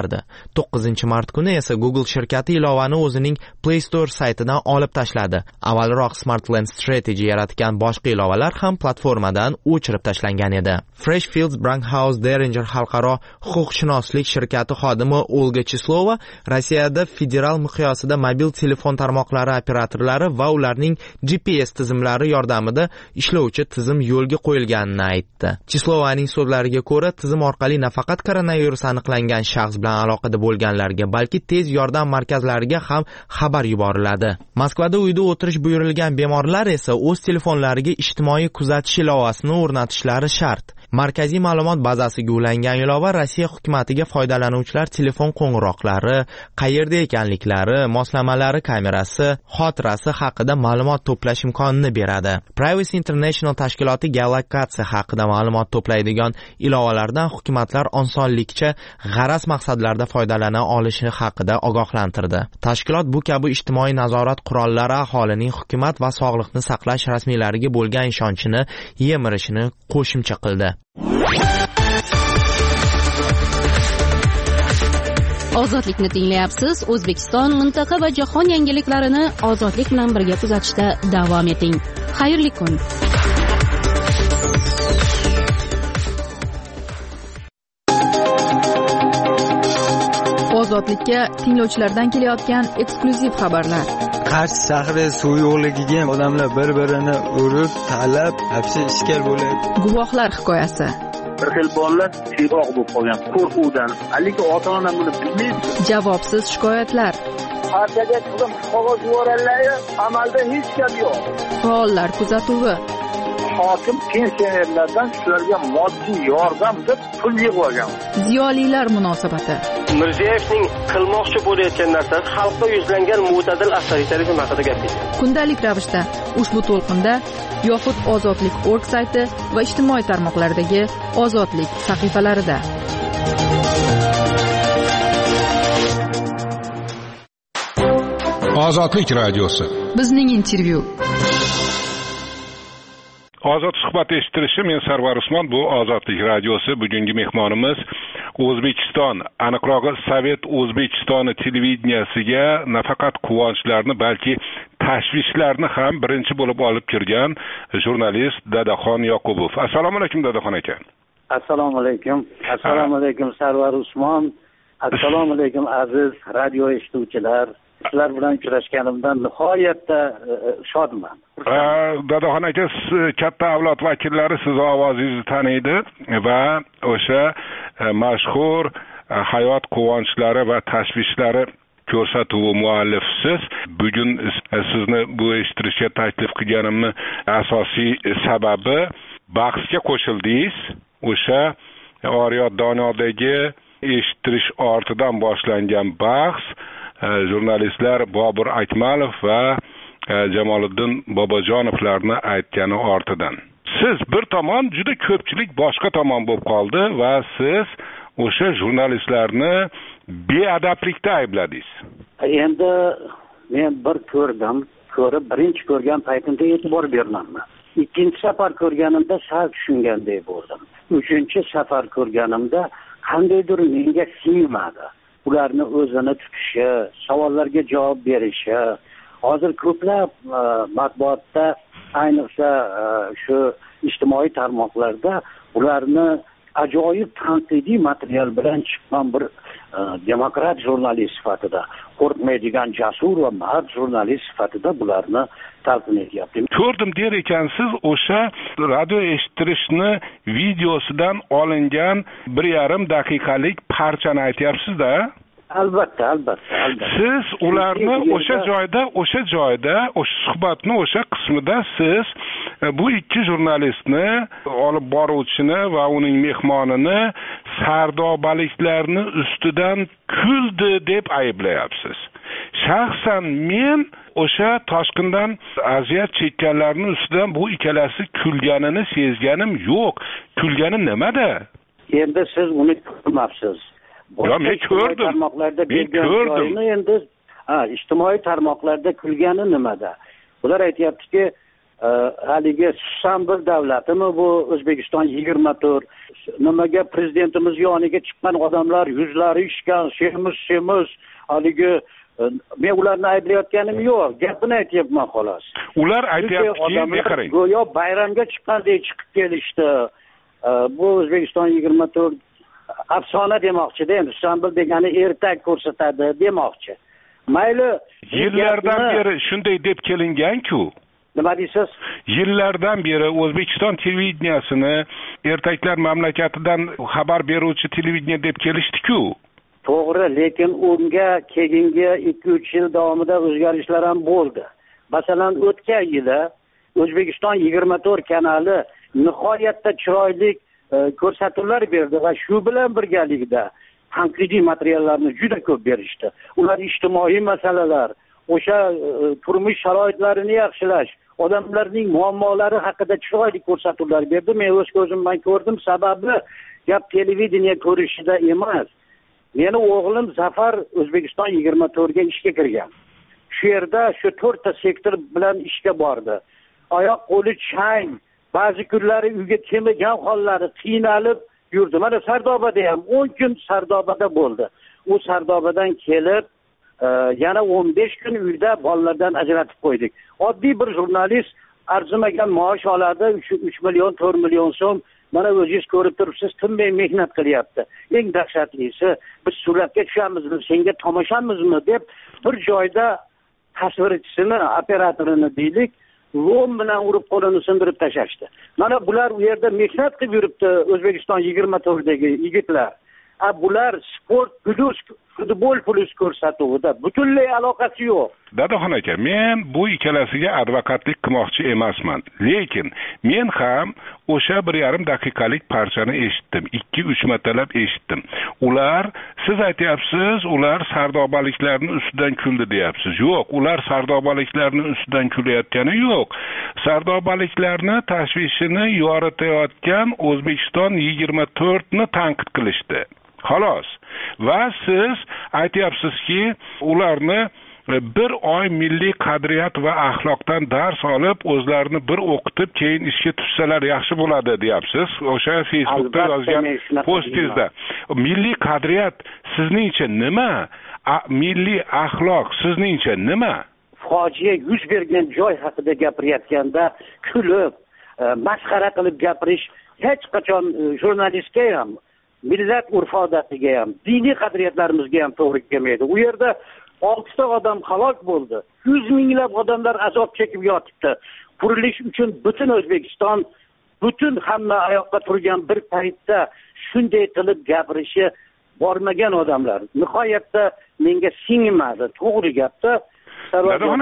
bo'lardi. to'qqizinchi mart kuni esa Google shirkati ilovani o'zining Play Store saytidan olib tashladi. Avvalroq Smartland Strategy yaratgan boshqa ilovalar ham platformadan o'chirib tashlangan edi. Freshfields Bankhouse Derringer xalqaro huquqshunoslik shirkati xodimi Olga Chislova Rossiyada federal miqyosida mobil telefon tarmoqlari operatorlari va ularning G P S tizimlari yordamida ishlovchi tizim yo'lga qo'yilganini aytdi. Chislovaning so'zlariga ko'ra, tizim orqali nafaqat koronavirus aniqlangan shaxs bilan aloqada bo'lganlarga, balki tez yordam markazlariga ham xabar yuboriladi. Moskvada uyda o'tirish buyurilgan bemorlar esa o'z telefonlariga ijtimoiy kuzatish ilovasini o'rnatishlari shart. Markaziy ma'lumot bazasiga ulangan ilova Rossiya hukumatiga foydalanuvchilar telefon qo'ng'iroqlari, qayerda ekanliklari, moslamalari kamerasi, xotirasi haqida ma'lumot to'plash imkonini beradi. Privacy International tashkiloti geolokatsiya haqida ma'lumot to'playdigan ilovalardan hukumatlar osonlikcha g'araz maqsadlarda foydalana olishi haqida ogohlantirdi. Tashkilot bu kabi ijtimoiy nazorat qurollari aholining hukumat va sog'liqni saqlash rasmiylariga bo'lgan ishonchini yemirishini qo'shimcha qildi. Ozodlikni tinglayapsiz. O'zbekiston, mintaqa va jahon yangiliklarini ozodlik bilan birga kuzatishda davom eting. Xayrli kun. Ozodlikka tinglovchilardan kelayotgan eksklyuziv xabarlar. Qarshi shahri suv yo'qligiga odamlar bir-birini urib, talab, hapsi ishkal bo'ladi. Guvohlar hikoyasi. Bir xil bolalar tiyroq bo'lib qolgan qo'rquvdan. Haligi ota-ona buni bilmaydi. Javobsiz shikoyatlar. Partiyaga qilib qog'oz yuborganlar, amalda hech gap yo'q. Faollar kuzatuvi. Hokim pensionerlardan shularga moddiy yordam deb pul yig'ib olgan. Ziyolilar munosabati. Mirziyoyevning qilmoqchi bo'layotgan narsasi xalqqa yuzlangan mo'tadil avtoritarizm haqida gapirdi. Kundalik ravishda ushbu to'lqinda yoxud ozodlik org sayti va ijtimoiy tarmoqlardagi ozodlik sahifalarida. Ozodlik radiosi. Bizning intervyu. Ozod suhbat eshitilishi, men Sarvar Usmon, bu Ozodlik radiosi. Bugungi mehmonimiz O'zbekiston, aniqrog'i Sovet O'zbekistoni televideniyasiga nafaqat quvonchlarni, balki tashvishlarni ham birinchi bo'lib olib kirgan jurnalist Dadaxon Yoqubov. Assalomu alaykum Dadaxon aka. Assalomu alaykum. Assalomu alaykum Sarvar Usmon. Assalomu alaykum aziz radio eshituvchilar. Sizlar bilan uchrashganimdan nihoyatda shodman. Dadaxon aka, katta avlod vakillari siz ovozingizni taniydi va o'sha mashhur hayot quvonchlari va tashvishlari ko'rsatuvi muallifsiz. Bugun sizni bu eshittirishga taklif qilganimni asosiy sababi, bahsga qo'shildingiz. O'sha Oriyot Donodagi eshittirish ortidan boshlangan bahs jurnalistlar Bobur Akmalov va Jamoliddin Bobojonovlarni aytgani ortidan. Siz bir tomon, juda ko'pchilik boshqa tomon bo'lib qoldi va siz o'sha jurnalistlarni beadablikda aybladingiz. Endi men bir ko'rdim, ko'rib birinchi ko'rgan paytimda e'tibor bermadim. Ikkinchi safar ko'rganimda sal tushunganday bo'ldim. Uchinchi safar ko'rganimda qandaydir menga singmadi. Ularni o'zini tutishi, savollarga javob berishi. Hozir ko'plab matbuotda, ayniqsa shu ijtimoiy tarmoqlarda ularni ajoyib tanqidiy material bilan chiqqan bir demokrat jurnalist sifatida, qo'rqmaydigan jasur va mard jurnalist sifatida bularni talqin etyapti. Ko'rdim der ekansiz, o'sha radio eshittirishni videosidan olingan bir yarim daqiqalik parchani aytyapsiz-da? Albatta, albatta, albatta. Siz ularni o'sha joyda, o'sha joyda, o'sha suhbatni o'sha qismida siz bu ikki jurnalistni, olib boruvchini va uning mehmonini sardobaliklarni ustidan kuldi deb ayblayapsiz. Shaxsan men o'sha toshqindan aziyat chekkanlarning ustidan bu ikkalasi kulganini sezganim yo'q. Kulgani nimada? Endi siz uni ko'rmabsiz. Ya men ko'rdim. Men ko'rdim. Endi ha, ijtimoiy tarmoqlarda kulgani nimada? Ular aytayaptiki, haligi Istanbul davlatimi bu O'zbekiston yigirma to'rt nimaga prezidentimiz yoniga chiqqan odamlar yuzlari ishgan semiz semiz haligi men ularni ayblayotganim yo'q, gapini aytyapman xolos. Ular aytyaptiki, qarang, go'yo bayramga chiqqandek chiqib kelishdi. Bu O'zbekiston yigirma to'rt afsona demoqchi-da, endi Istanbul degani ertak ko'rsatadi demoqchi. Mayli, yillardan beri shunday deb kelingan-ku. Nima deysiz? Yillardan beri O'zbekiston televideniyasini ertaklar mamlakatidan xabar beruvchi televideniya deb kelishdi-ku. To'g'ri, lekin unga keyingi ikki uch yil davomida o'zgarishlar ham bo'ldi. Masalan, o'tgan yili O'zbekiston yigirma to'rt kanali nihoyatda chiroyli ko'rsatuvlar berdi va shu bilan birgalikda tanqidiy materiallarni juda ko'p berishdi. Ular ijtimoiy masalalar, o'sha turmush sharoitlarini yaxshilash, odamlarning muammolari haqida chiroyli ko'rsatuvlar berdi. Men o'z ko'zim bilan ko'rdim. Sababi gap televideniya ko'rishida emas. Meni o'g'lim Zafar O'zbekiston yigirma to'rt ga ishga kirgan. Shu yerda shu to'rtta sektor bilan ishga bordi. Oyoq qo'li chang, ba'zi kunlari uyga kelmagan hollari, qiynalib yurdi. Mana Sardobada ham o'n kun Sardobada bo'ldi. U Sardobadan kelib, yana o'n besh kun uyda bolalardan ajratib qo'ydik. Oddiy bir jurnalist arzimagan maosh oladi, uch million to'rt million so'm. Mana o'zingiz ko'rib turibsiz, tinmay mehnat qilyapti. Eng dahshatlisi, biz suratga tushamizmi, senga tomoshamizmi deb bir joyda tasvirchisini, operatorini deylik, lom bilan urib qo'lini sindirib tashashdi. Mana bular u yerda mehnat qilib yuribdi O'zbekiston yigirma to'rt dagi yigitlar. A bular sport plus futbol plus ko'rsatuvida butunlay aloqasi yo'q. Dadaxon aka, men bu ikkalasiga advokatlik qilmoqchi emasman. Lekin men ham o'sha bir yarim daqiqalik parchani eshitdim. ikki uch martalab eshitdim. Ular, siz aytyapsiz, ular sardobaliklarning ustidan kuldi deyapsiz. Yo'q, ular sardobaliklarning ustidan kulayotgani yo'q. Sardobaliklarni tashvishini yoritayotgan O'zbekiston yigirma to'rt ni tanqid qilishdi. Xolos. Va siz aytyapsizki, ularni bir oy milliy qadriyat va axloqdan dars olib, o'zlarini bir o'qitib, keyin ishga tushsalar yaxshi bo'ladi deyapsiz. O'sha Facebookda yozgan postingizda. Milliy qadriyat sizningcha nima? Milliy axloq sizningcha nima? Fojia yuz bergan joy haqida gapirayotganda kulib, masxara qilib gapirish hech qachon jurnalistga ham, millat urf-odatiga ham, diniy qadriyatlarimizga ham to'g'ri kelmaydi. U yerda oltita odam halok bo'ldi. yuz minglab odamlar azob chekib yotibdi. Qurilish uchun butun O'zbekiston, butun hamma oyoqqa turgan bir paytda shunday qilib gapirishi bormagan odamlar. Nihoyatda menga singmadi. To'g'ri gapda. Dadaxon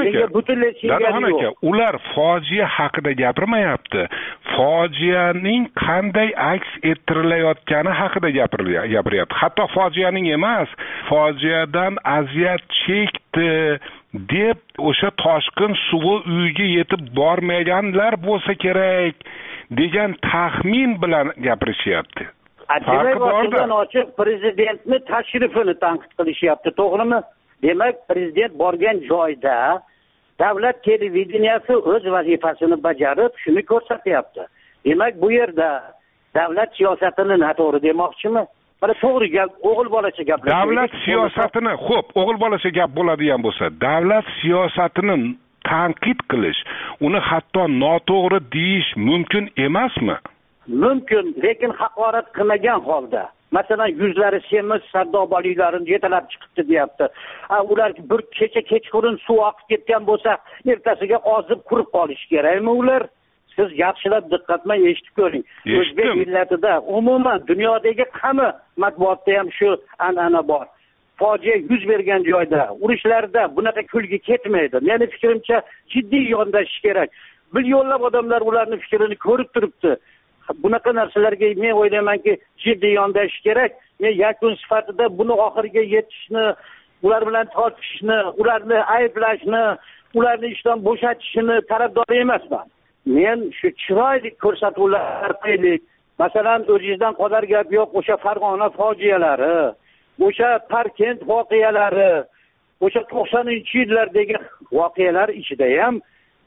aka, ular fojia haqida gapirmayapti. Fojianing qanday aks ettirilayotgani haqida gapiryapti. Hatto fojianing emas, fojiadan aziyat chekdi deb o'sha toshqin suvi uyiga yetib bormaganlar bo'lsa kerak degan taxmin bilan gapirishyapti. Demak, ochiqdan ochiq prezidentni tashrifini tanqid qilishyapti, to'g'rimi? Demak, prezident borgan joyda davlat televideniyasi o'z vazifasini bajarib, shuni ko'rsatyapti. Demak, bu yerda davlat siyosatini noto'g'ri demoqchimi? Mana to'g'ri gap, o'g'il bolacha gaplar. Davlat siyosatini, xo'p, o'g'il bolacha gap bo'ladigan bo'lsa, davlat siyosatini tanqid qilish, uni hatto noto'g'ri deyish mumkin emasmi? Mumkin, lekin haqorat qilmagan holda. Masalan, yuzlari semiz sardobaliklarni yetalab chiqibdi deyapti. Ular bir kecha kechqurun suv oqib ketgan bo'lsa, ertasiga ozib qurib qolish kerakmi ular? Siz yaxshilab diqqat bilan eshitib ko'ring. O'zbek millatida, umuman dunyodagi hamma matbuotda ham shu an'ana bor. Fojia yuz bergan joyda, urushlarda bunaqa kulgi ketmaydi. Meni fikrimcha jiddiy yondashish kerak. Milyonlab odamlar ularning fikrini ko'rib turibdi. Bunaqa narsalarga men o'ylaymanki, jiddiy yondashish kerak. Men yakun sifatida buni oxiriga yetishni, ular bilan tortishishni, ularni ayblashni, ularni ishdan bo'shatishni tarafdori emasman. Men shu chiroyli ko'rsatuvlar qilaylik. Masalan, o'zingizdan qolar gap yo'q, o'sha Farg'ona fojialari, o'sha Parkent voqealari, o'sha to'qsoninchi yillardagi voqealar ichida ham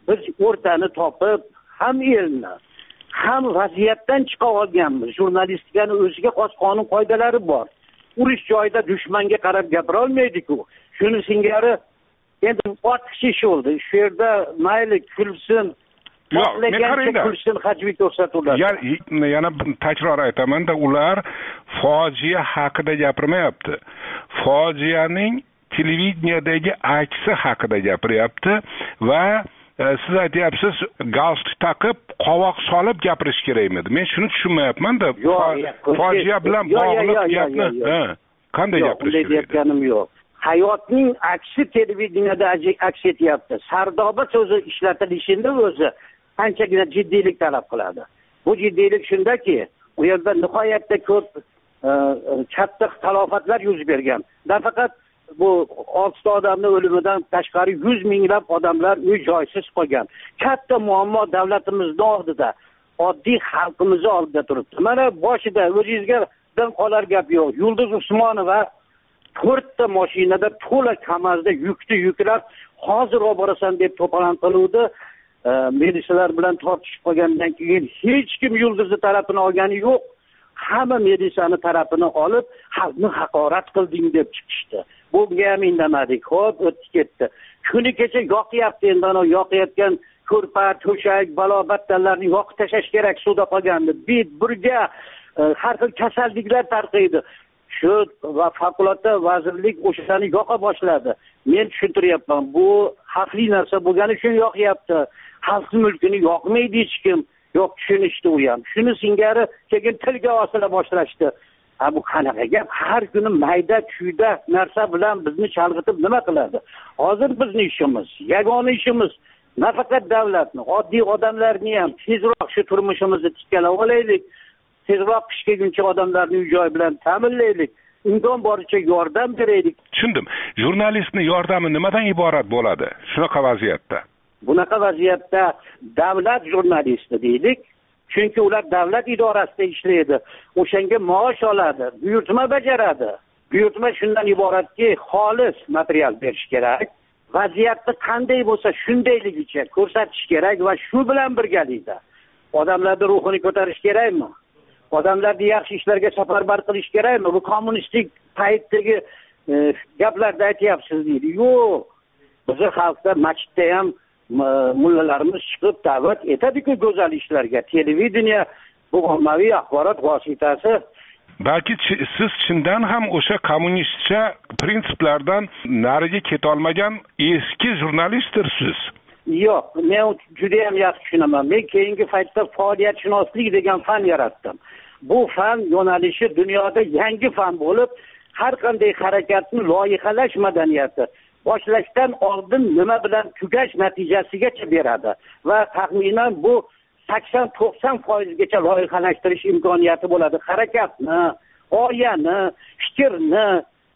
biz o'rtani topib ham elni ham vaziyatdan chiqa olganmiz. Jurnalistikani o'ziga xos qonun qoidalari bor. Urush joyida dushmanga qarab gapira olmaydi-ku. Shuni singari endi ortiqcha ish bo'ldi. Shu yerda mayli kulsin, yo'q, men qarayda kulsin hajviy ko'rsatuvlar. Yana takror aytaman-da, ular fojia haqida gapirmayapti. Fojianing televideniyadagi aksi haqida gapiryapti va siz aytyapsiz galstuk taqib qovoq solib gapirish kerakmidi? Men shuni tushunmayapman-da. Fojia bilan bog'liq gapni qanday gapirish kerak? Deyotganim yo'q. Hayotning aksi televideniyada aks etyapti. Sardoba so'zi ishlatilishini o'zi qanchagina jiddiylik talab qiladi. Bu jiddiylik shundaki, u yerda nihoyatda ko'p katta talofatlar yuz bergan. Nafaqat bu oltita odamning o'limidan tashqari yuz minglab odamlar uy joysiz qolgan. Katta muammo davlatimizning oldida, oddiy xalqimiz oldida turibdi. Mana boshida o'zingizga dan qolar gap yo'q. Yulduz Usmonova to'rtta mashinada to'la kamazda yukni yuklab hozir olib borasan deb to'polon qiluvdi. Militsiyalar bilan tortishib qolgandan keyin hech kim Yulduzning tarafini olgani yo'q. Hamma militsiyani tarafini olib, xalqni haqorat qilding deb chiqishdi. Bunga ham indamadik. Xo'p, o'tib ketdi. Kuni kecha yoqyapti, endi ana yoqayotgan ko'rpa, to'shak, balobatlarni yoqib tashlash kerak, suvda qolgandi. Bit, burga har xil kasalliklar tarqaydi. Shu va favqulodda vazirlik o'shani yoqa boshladi. Men tushuntiryapman, bu xavfli narsa bo'lgani uchun yoqyapti. Xalqning mulkini yoqmaydi hech kim. Yo'q, tushunishdi u ham. Shuni singari keyin tilga osila boshlashdi. Ha, bu qanaqa gap? Har kuni mayda chuyda narsa bilan bizni chalg'itib nima qiladi? Hozir bizning ishimiz, yagona ishimiz nafaqat davlatni, oddiy odamlarni ham tezroq shu turmushimizni tiklab olaylik. Tezroq qish kelguncha odamlarning uy joy bilan ta'minlaylik. Imkon boricha yordam beraylik. Tushundim. Jurnalistning yordami nimadan iborat bo'ladi shunaqa vaziyatda? Bunaqa vaziyatda davlat jurnalisti deylik. Chunki ular davlat idorasida ishlaydi. O'shanga maosh oladi, buyurtma bajaradi. Buyurtma shundan iboratki, xolis material berish kerak. Vaziyatni qanday bo'lsa shundayligicha ko'rsatish kerak va shu bilan birgalikda odamlarning ruhini ko'tarish kerakmi? Odamlarni yaxshi ishlarga safarbar qilish kerakmi? Bu kommunistik paytdagi e, gaplarda aytyapsiz deydi. Yo'q. Bizning xalqda masjidda ham mullalarimiz chiqib da'vat etadi-ku go'zal ishlarga. Televideniya bu ommaviy axborot vositasi. Balki siz chindan ham o'sha kommunistcha prinsiplardan nariga keta olmagan eski jurnalistdirsiz. Yo'q, men juda ham yaxshi tushunaman. Men keyingi paytda faoliyatshunoslik degan fan yaratdim. Bu fan yo'nalishi dunyoda yangi fan bo'lib, har qanday harakatni loyihalash madaniyati boshlashdan oldin nima bilan tugash natijasigacha beradi va taxminan bu sakson to'qson foiz gacha loyihalashtirish imkoniyati bo'ladi. Harakatni, g'oyani, fikrni,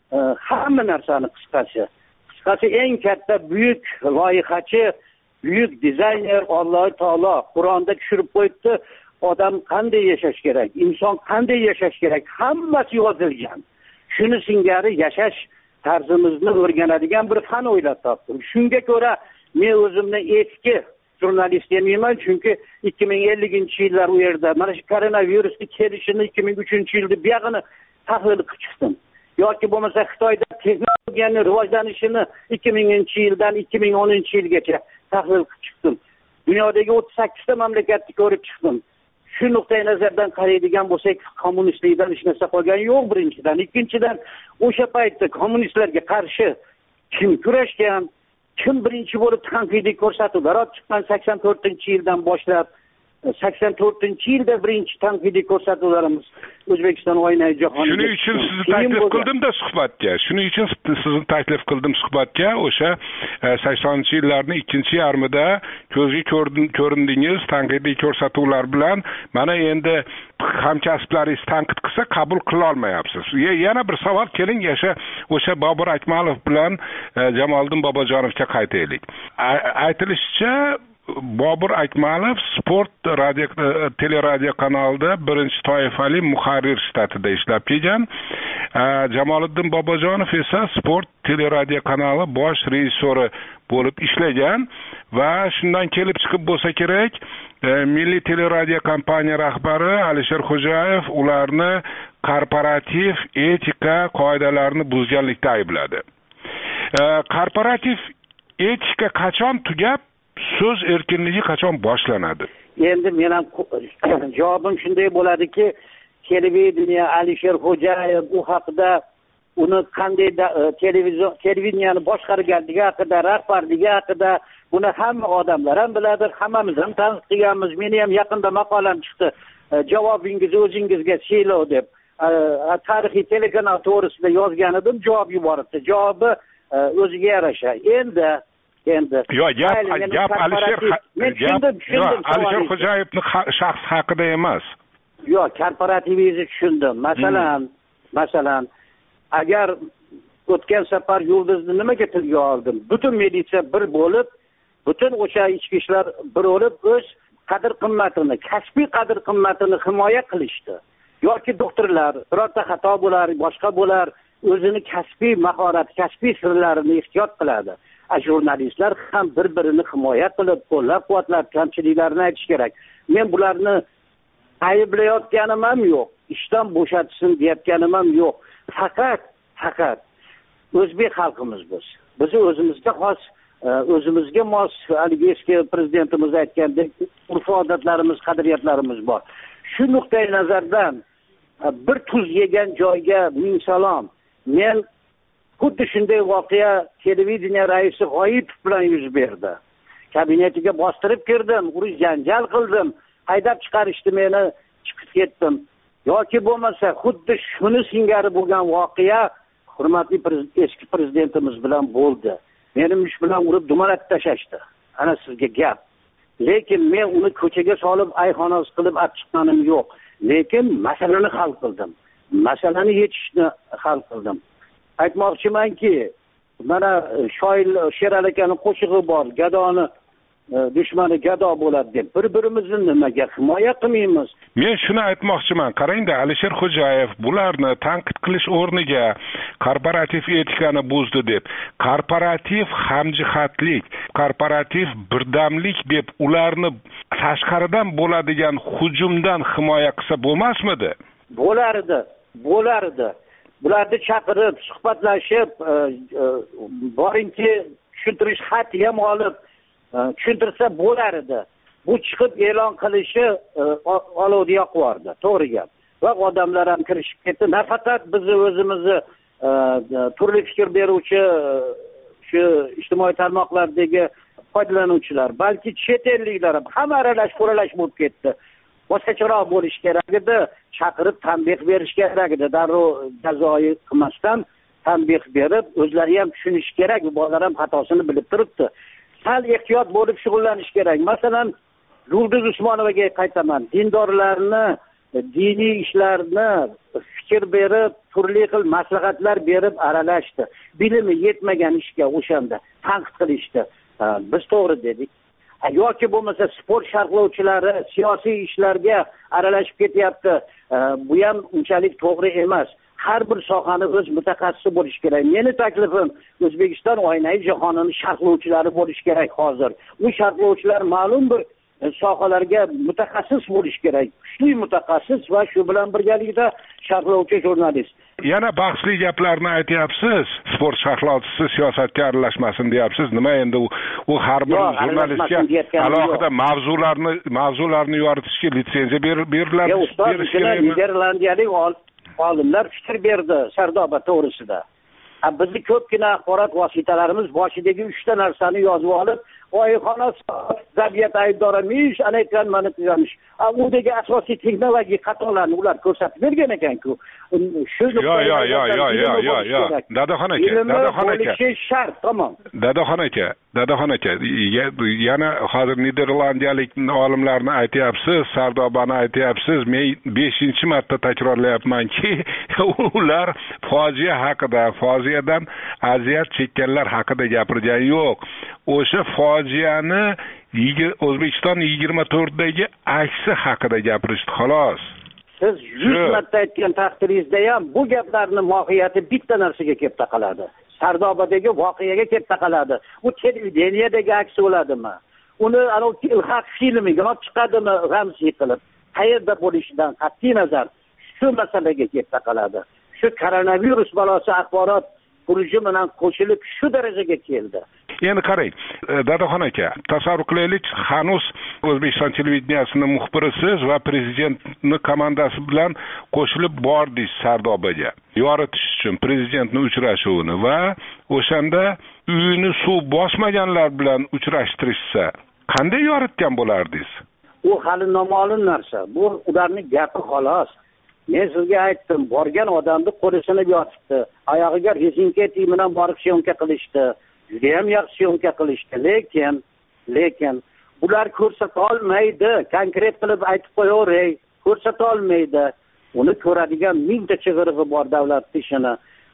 hamma narsani qisqasi. Qisqasi eng katta buyuk loyihachi, buyuk dizayner Alloh taolo Qur'onda tushirib qo'yibdi. Odam qanday yashash kerak, inson qanday yashash kerak, hammasi yozilgan. Shuni singari yashash tarzimizni o'rganadigan bir fan o'ylab topdim. Shunga ko'ra men o'zimni eski jurnalist demayman, chunki ikki ming ellinchi yillar u yerda mana shu koronavirusning kelishini ikki ming uchinchi yilda buyog'ini tahlil qilib chiqdim. Yoki bo'lmasa Xitoyda texnologiyaning rivojlanishini ikki minginchi yildan ikki ming o'ninchi yilgacha tahlil qilib chiqdim. Dunyodagi o'ttiz sakkizta mamlakatni ko'rib chiqdim. Shu nuqtai nazardan qaraydigan bo'lsak, kommunistlikdan hech narsa qolgani yo'q birinchidan. Ikkinchidan, o'sha paytda kommunistlarga qarshi kim kurashgan, kim birinchi bo'lib tanqidiy ko'rsatuvlar olib chiqqan sakson to'rtinchi yildan boshlab sakson to'rtinchi yilda birinchi tanqidiy ko'rsatuvlarimiz O'zbekiston oynayi jahon. Shuning uchun sizni taklif qildim-da suhbatga. Shuning uchun sizni taklif qildim suhbatga. O'sha saksoninchi yillarning ikkinchi yarmida ko'zga ko'rindingiz tanqidiy ko'rsatuvlar bilan. Mana endi hamkasblaringiz tanqid qilsa qabul qila olmayapsiz. Yana bir savol, keling yasha o'sha Bobur Akmalov bilan Jamoliddin Bobojonovga qaytaylik. Aytilishicha Bobur Akmalov sport radio teleradio kanalida birinchi toifali muharrir shtatida ishlab kelgan. Jamoliddin Bobojonov esa sport teleradio kanali bosh rejissyori bo'lib ishlagan va shundan kelib chiqib bo'lsa kerak, Milliy teleradio kompaniya rahbari Alisher Xo'jayev ularni korporativ etika qoidalarini buzganlikda aybladi. Korporativ etika qachon tugab, so'z erkinligi qachon boshlanadi? Endi men ham javobim shunday bo'ladiki, televideniya Alisher Xo'jayev u haqida uni qanday televizion televideniyani boshqarganligi haqida, rahbarligi haqida buni hamma odamlar ham biladi, hammamiz ham tanqid qilganmiz. Meni ham yaqinda maqolam chiqdi. Javobingiz o'zingizga siylov deb. Tarixiy telekanal to'g'risida yozgan edim, javob yuboribdi. Javobi o'ziga yarasha. Endi endi yo'q, gap gap Alisher Alisher Xo'jayevning shaxs haqida emas. Yo'q, korporativingizni tushundim. Masalan, masalan, agar o'tgan safar Yulduzni nimaga tilga oldim? Butun militsiya bir bo'lib, butun o'sha ichki ishlar bir bo'lib o'z qadr qimmatini, kasbiy qadr qimmatini himoya qilishdi. Yoki doktorlar birorta xato bo'lar, boshqa bo'lar, o'zini kasbiy mahorati, kasbiy sirlarini ehtiyot qiladi. Jurnalistlar ham bir-birini himoya qilib, qo'llab-quvvatlab, kamchiliklarni aytish kerak. Men bularni ayblayotganim ham yo'q, ishdan bo'shatsin deyotganim ham yo'q. Faqat, faqat o'zbek xalqimiz biz. Biz o'zimizga xos, o'zimizga mos, haligi eski prezidentimiz aytgandek, urf-odatlarimiz, qadriyatlarimiz bor. Shu nuqtai nazardan bir tuz yegan joyga ming salom. Men xuddi shunday voqea televideniya raisi G'oyipov bilan yuz berdi. Kabinetiga bostirib kirdim, urush janjal qildim, haydab chiqarishdi meni, chiqib ketdim. Yoki bo'lmasa xuddi shuni singari bo'lgan voqea hurmatli eski prezidentimiz bilan bo'ldi. Meni mush bilan urib dumalab tashashdi. Ana sizga gap. Lekin men uni ko'chaga solib ayxonas qilib olib chiqqanim yo'q. Lekin masalani hal qildim. Masalani yechishni hal qildim. Aytmoqchimanki, mana shoir Sherali akaning qo'shig'i bor, gadoni dushmani gado bo'ladi deb bir-birimizni nimaga himoya qilmaymiz? Men shuni aytmoqchiman. Qarangda, Alisher Xo'jayev bularni tanqid qilish o'rniga korporativ etikani buzdi deb, korporativ hamjihatlik, korporativ birdamlik deb ularni tashqaridan bo'ladigan hujumdan himoya qilsa bo'lmasmidi? Bo'lardi, bo'lardi. Bularni chaqirib, suhbatlashib, boringki tushuntirish xati ham olib tushuntirsa bo'lar edi. Bu chiqib e'lon qilishi olovni yoqib yubordi. To'g'ri gap. Va odamlar ham kirishib ketdi. Nafaqat bizni o'zimizni turli fikr beruvchi shu ijtimoiy tarmoqlardagi foydalanuvchilar, balki chet elliklar ham hamma aralash qo'ralash bo'lib ketdi. Boshqacharoq bo'lish kerak edi, chaqirib tanbeh berish kerak edi. Darrov jazoyi qilmasdan tanbeh berib, o'zlari ham tushunish kerak, bolalar ham xatosini bilib turibdi. Sal ehtiyot bo'lib shug'ullanish kerak. Masalan, Yulduz Usmonovaga qaytaman. Dindorlarni, diniy ishlarni fikr berib, turli xil maslahatlar berib aralashdi. Bilimi yetmagan ishga o'shanda tanqid qilishdi. Biz to'g'ri dedik. Yoki bo'lmasa sport sharhlovchilari siyosiy ishlarga aralashib ketyapti. Bu ham unchalik to'g'ri emas. Har bir sohani o'z mutaxassisi bo'lish kerak. Meni taklifim O'zbekiston oynai jahonini sharhlovchilari bo'lish kerak hozir. Bu sharhlovchilar ma'lum bir sohalarga mutaxassis bo'lish kerak. Kuchli mutaxassis va shu bilan birgalikda sharhlovchi jurnalist. Yana bahsli gaplarni aytyapsiz. Sport sharhlovchisi siyosatga aralashmasin deyapsiz. Nima endi u, u har bir jurnalistga alohida mavzularni mavzularni yoritishga litsenziya beriladi. Berish kerak. Niderlandiyalik olimlar fikr berdi Sardoba to'g'risida. Bizni ko'pgina axborot vositalarimiz boshidagi uchta narsani yozib olib, oyxona zabiyat aybdoramish, ana aytgan mana qilamish. Undagi asosiy texnologik xatolarni ular ko'rsatib bergan ekan-ku. Shu yo yo yo yo yo yo yo Dadaxon aka, Dadaxon aka. Shart, tamom. Dadaxon aka, Dadaxon aka, yana hozir Niderlandiyalik olimlarni aytyapsiz, Sardobani aytyapsiz. Men beshinchi marta takrorlayapmanki, ular fojia haqida, fojiadan aziyat chekkanlar haqida gapirgani yo'q. O'sha fojiani O'zbekiston yigirma to'rtdagi aksi haqida gapirishdi xolos. Siz yuz marta aytgan taqdiringizda ham bu gaplarning mohiyati bitta narsaga kelib taqaladi. Sardobadagi voqeaga kelib taqaladi. U televideniyadagi aks bo'ladimi? Uni ana ilhaq filmiga olib chiqadimi ramziy qilib? Qayerda bo'lishidan qat'iy nazar shu masalaga kelib taqaladi. Shu koronavirus balosi axborot xuruji bilan qo'shilib shu darajaga keldi. Endi qarang, Dadaxon aka, tasavvur qilaylik, hanuz O'zbekiston televideniyasining muxbirisiz va prezidentning komandasi bilan qo'shilib bordingiz Sardobaga yoritish uchun prezidentning uchrashuvini va o'shanda uyini suv bosmaganlar bilan uchrashtirishsa, qanday yoritgan bo'lardingiz? U hali noma'lum narsa. Bu ularning gapi xolos. Men sizga aytdim, borgan odamni qo'li sinib yotibdi. Oyog'iga rezinka bilan borib syomka qilishdi. Juda ham yaxshi syomka qilishdi. Lekin, lekin ular ko'rsata olmaydi. Konkret qilib aytib qo'yaveray, ko'rsata olmaydi. Uni ko'radigan mingta chig'irig'i bor davlat ishini,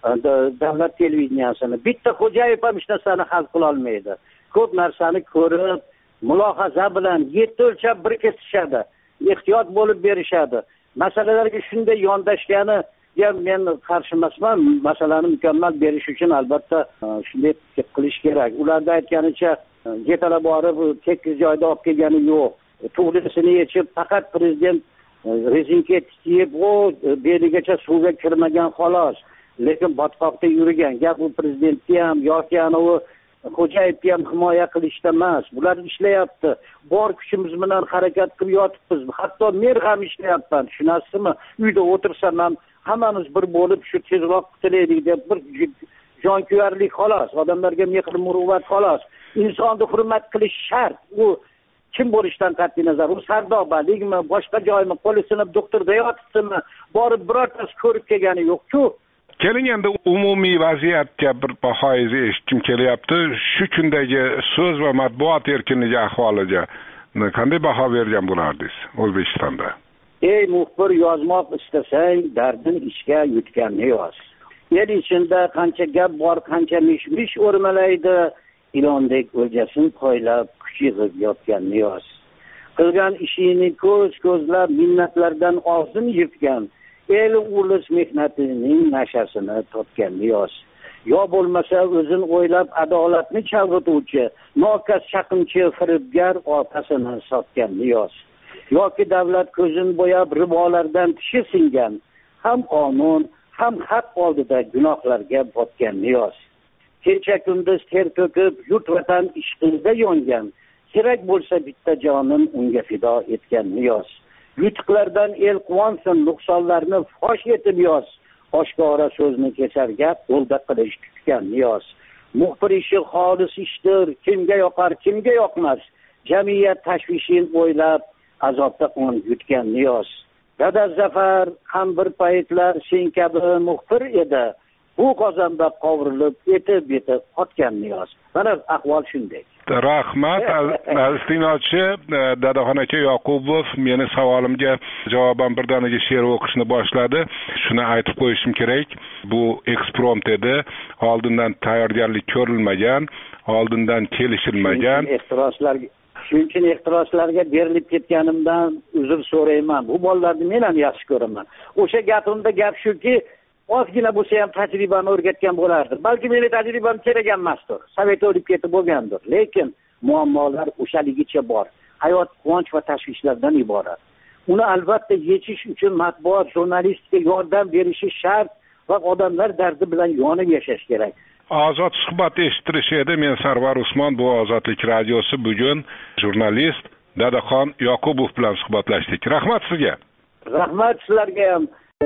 davlat televideniyasini. Bitta xo'jayev ham hech narsani hal qila olmaydi. Ko'p narsani ko'rib, mulohaza bilan yetti o'lchab bir kesishadi. Ehtiyot bo'lib berishadi. Masalalarga shunday yondashgani ya men qarshi emasman. Masalani mukammal berish uchun albatta shunday qilish kerak. Ularda aytganicha yetalab borib tekis joyda olib kelgani yo'q. To'g'risini yechib faqat prezident rezinka kiyib o beligacha suvga kirmagan xolos. Lekin botqoqda yurgan. Gap u prezidentni ham yoki anavi Xo'jayevni ham himoya qilishda emas. Bular ishlayapti. Bor kuchimiz bilan harakat qilib yotibmiz. Hatto men ham ishlayapman. Tushunasizmi? Uyda o'tirsam ham hammamiz bir bo'lib shu tezroq qutilaylik deb bir jonkuyarlik xolos. Odamlarga mehr muruvvat xolos. Insonni hurmat qilish shart. U kim bo'lishidan qat'iy nazar, u sardobalikmi, boshqa joymi, qo'li sinib doktorda yotibdimi, borib birortasi ko'rib kelgani yo'q-ku. Keling endi umumiy vaziyatga bir bahoingizni eshitkim kelyapti. Shu kundagi so'z va matbuot erkinligi ahvoliga qanday baho bergan bo'lardingiz O'zbekistonda? Ey muxbir, yozmoq istasang, dardin ishga yutganni yoz. El ichida qancha gap bor, qancha mish-mish o'rmalaydi, ilondek o'ljasin poylab, kuch yig'ib yotganni yoz. Qilgan ishingni ko'z-ko'zlab minnatlardan og'zin yirtgan, el ulus mehnatining nashasini totganni yoz. Yo bo'lmasa o'zin o'ylab adolatni chalg'ituvchi, nokas chaqimchi firibgar otasini sotganni yoz. Yoki davlat ko'zin bo'yab ribolardan tishi singan, ham qonun, ham haq oldida gunohlarga botganni yoz. Kecha kunduz ter to'kib, yurt vatan ishqida yongan, kerak bo'lsa bitta jonim unga fido etganni yoz. Yutuqlardan el quvonsin, nuqsonlarni fosh etib yoz. Oshkora so'zni kesar gap, yo'lda qilish tutganni yoz. Muxbir ishi xolis ishdir, kimga yoqar, kimga yoqmas. Jamiyat tashvishin o'ylab, azobda on yutganni yoz. Dada Zafar ham bir paytlar sen kabi muxbir edi. Bu qozonda qovurilib, etib-etib qotganni yoz. Mana ahvol shunday. Rahmat, aziz tinglovchi, Dadaxon aka Yoqubov meni savolimga javoban birdaniga she'r o'qishni boshladi. Shuni aytib qo'yishim kerak. Bu eksprompt edi. Oldindan tayyorgarlik ko'rilmagan, oldindan kelishilmagan. Ehtiroslarga Shuning uchun ehtiroslarga berilib ketganimdan uzr so'rayman. Bu bolalarni men ham yaxshi ko'raman. O'sha gapimda gap shuki, ozgina bo'lsa ham tajribani o'rgatgan bo'lardi. Balki meni tajribam kerak emasdir. Sovet o'lib ketib bo'lgandir. Lekin muammolar o'shaligicha bor. Hayot quvonch va tashvishlardan iborat. Uni albatta yechish uchun matbuot, jurnalistika yordam berishi shart va odamlar dardi bilan yonib yashash kerak. Ozod suhbat eshittirish edi. Men Sarvar Usmon, bu Ozodlik radiosi. Bugun jurnalist Dadaxon Yoqubov bilan suhbatlashdik. Rahmat sizga. Rahmat sizlarga ham.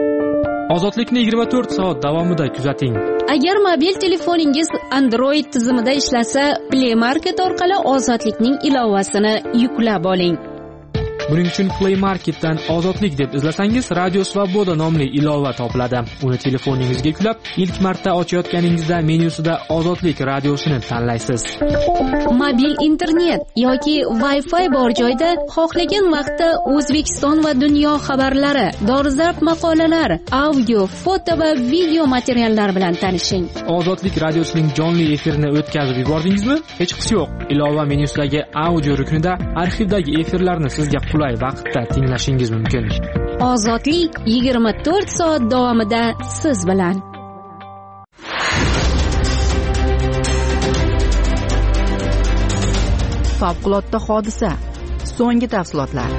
Ozodlikni yigirma to'rt soat davomida kuzating. Agar mobil telefoningiz Android tizimida ishlasa, Play Market orqali Ozodlikning ilovasini yuklab oling. Buning uchun Play Marketdan Ozodlik deb izlasangiz, Radio Svoboda nomli ilova topiladi. Uni telefoningizga yuklab, ilk marta ochayotganingizda menyusida Ozodlik radiosini tanlaysiz. Mobil internet yoki Wi-Fi bor joyda xohlagan vaqtda O'zbekiston va dunyo xabarlari, dolzarb maqolalar, audio, foto va video materiallar bilan tanishing. Ozodlik radiosining jonli efirini o'tkazib yubordingizmi? Hech qisi yo'q. Ilova menyusidagi audio ruknida arxivdagi efirlarni sizga qulay vaqtda tinglashingiz mumkin. Ozodlik yigirma to'rt soat davomida siz bilan. Favqulodda hodisa. So'nggi tafsilotlar.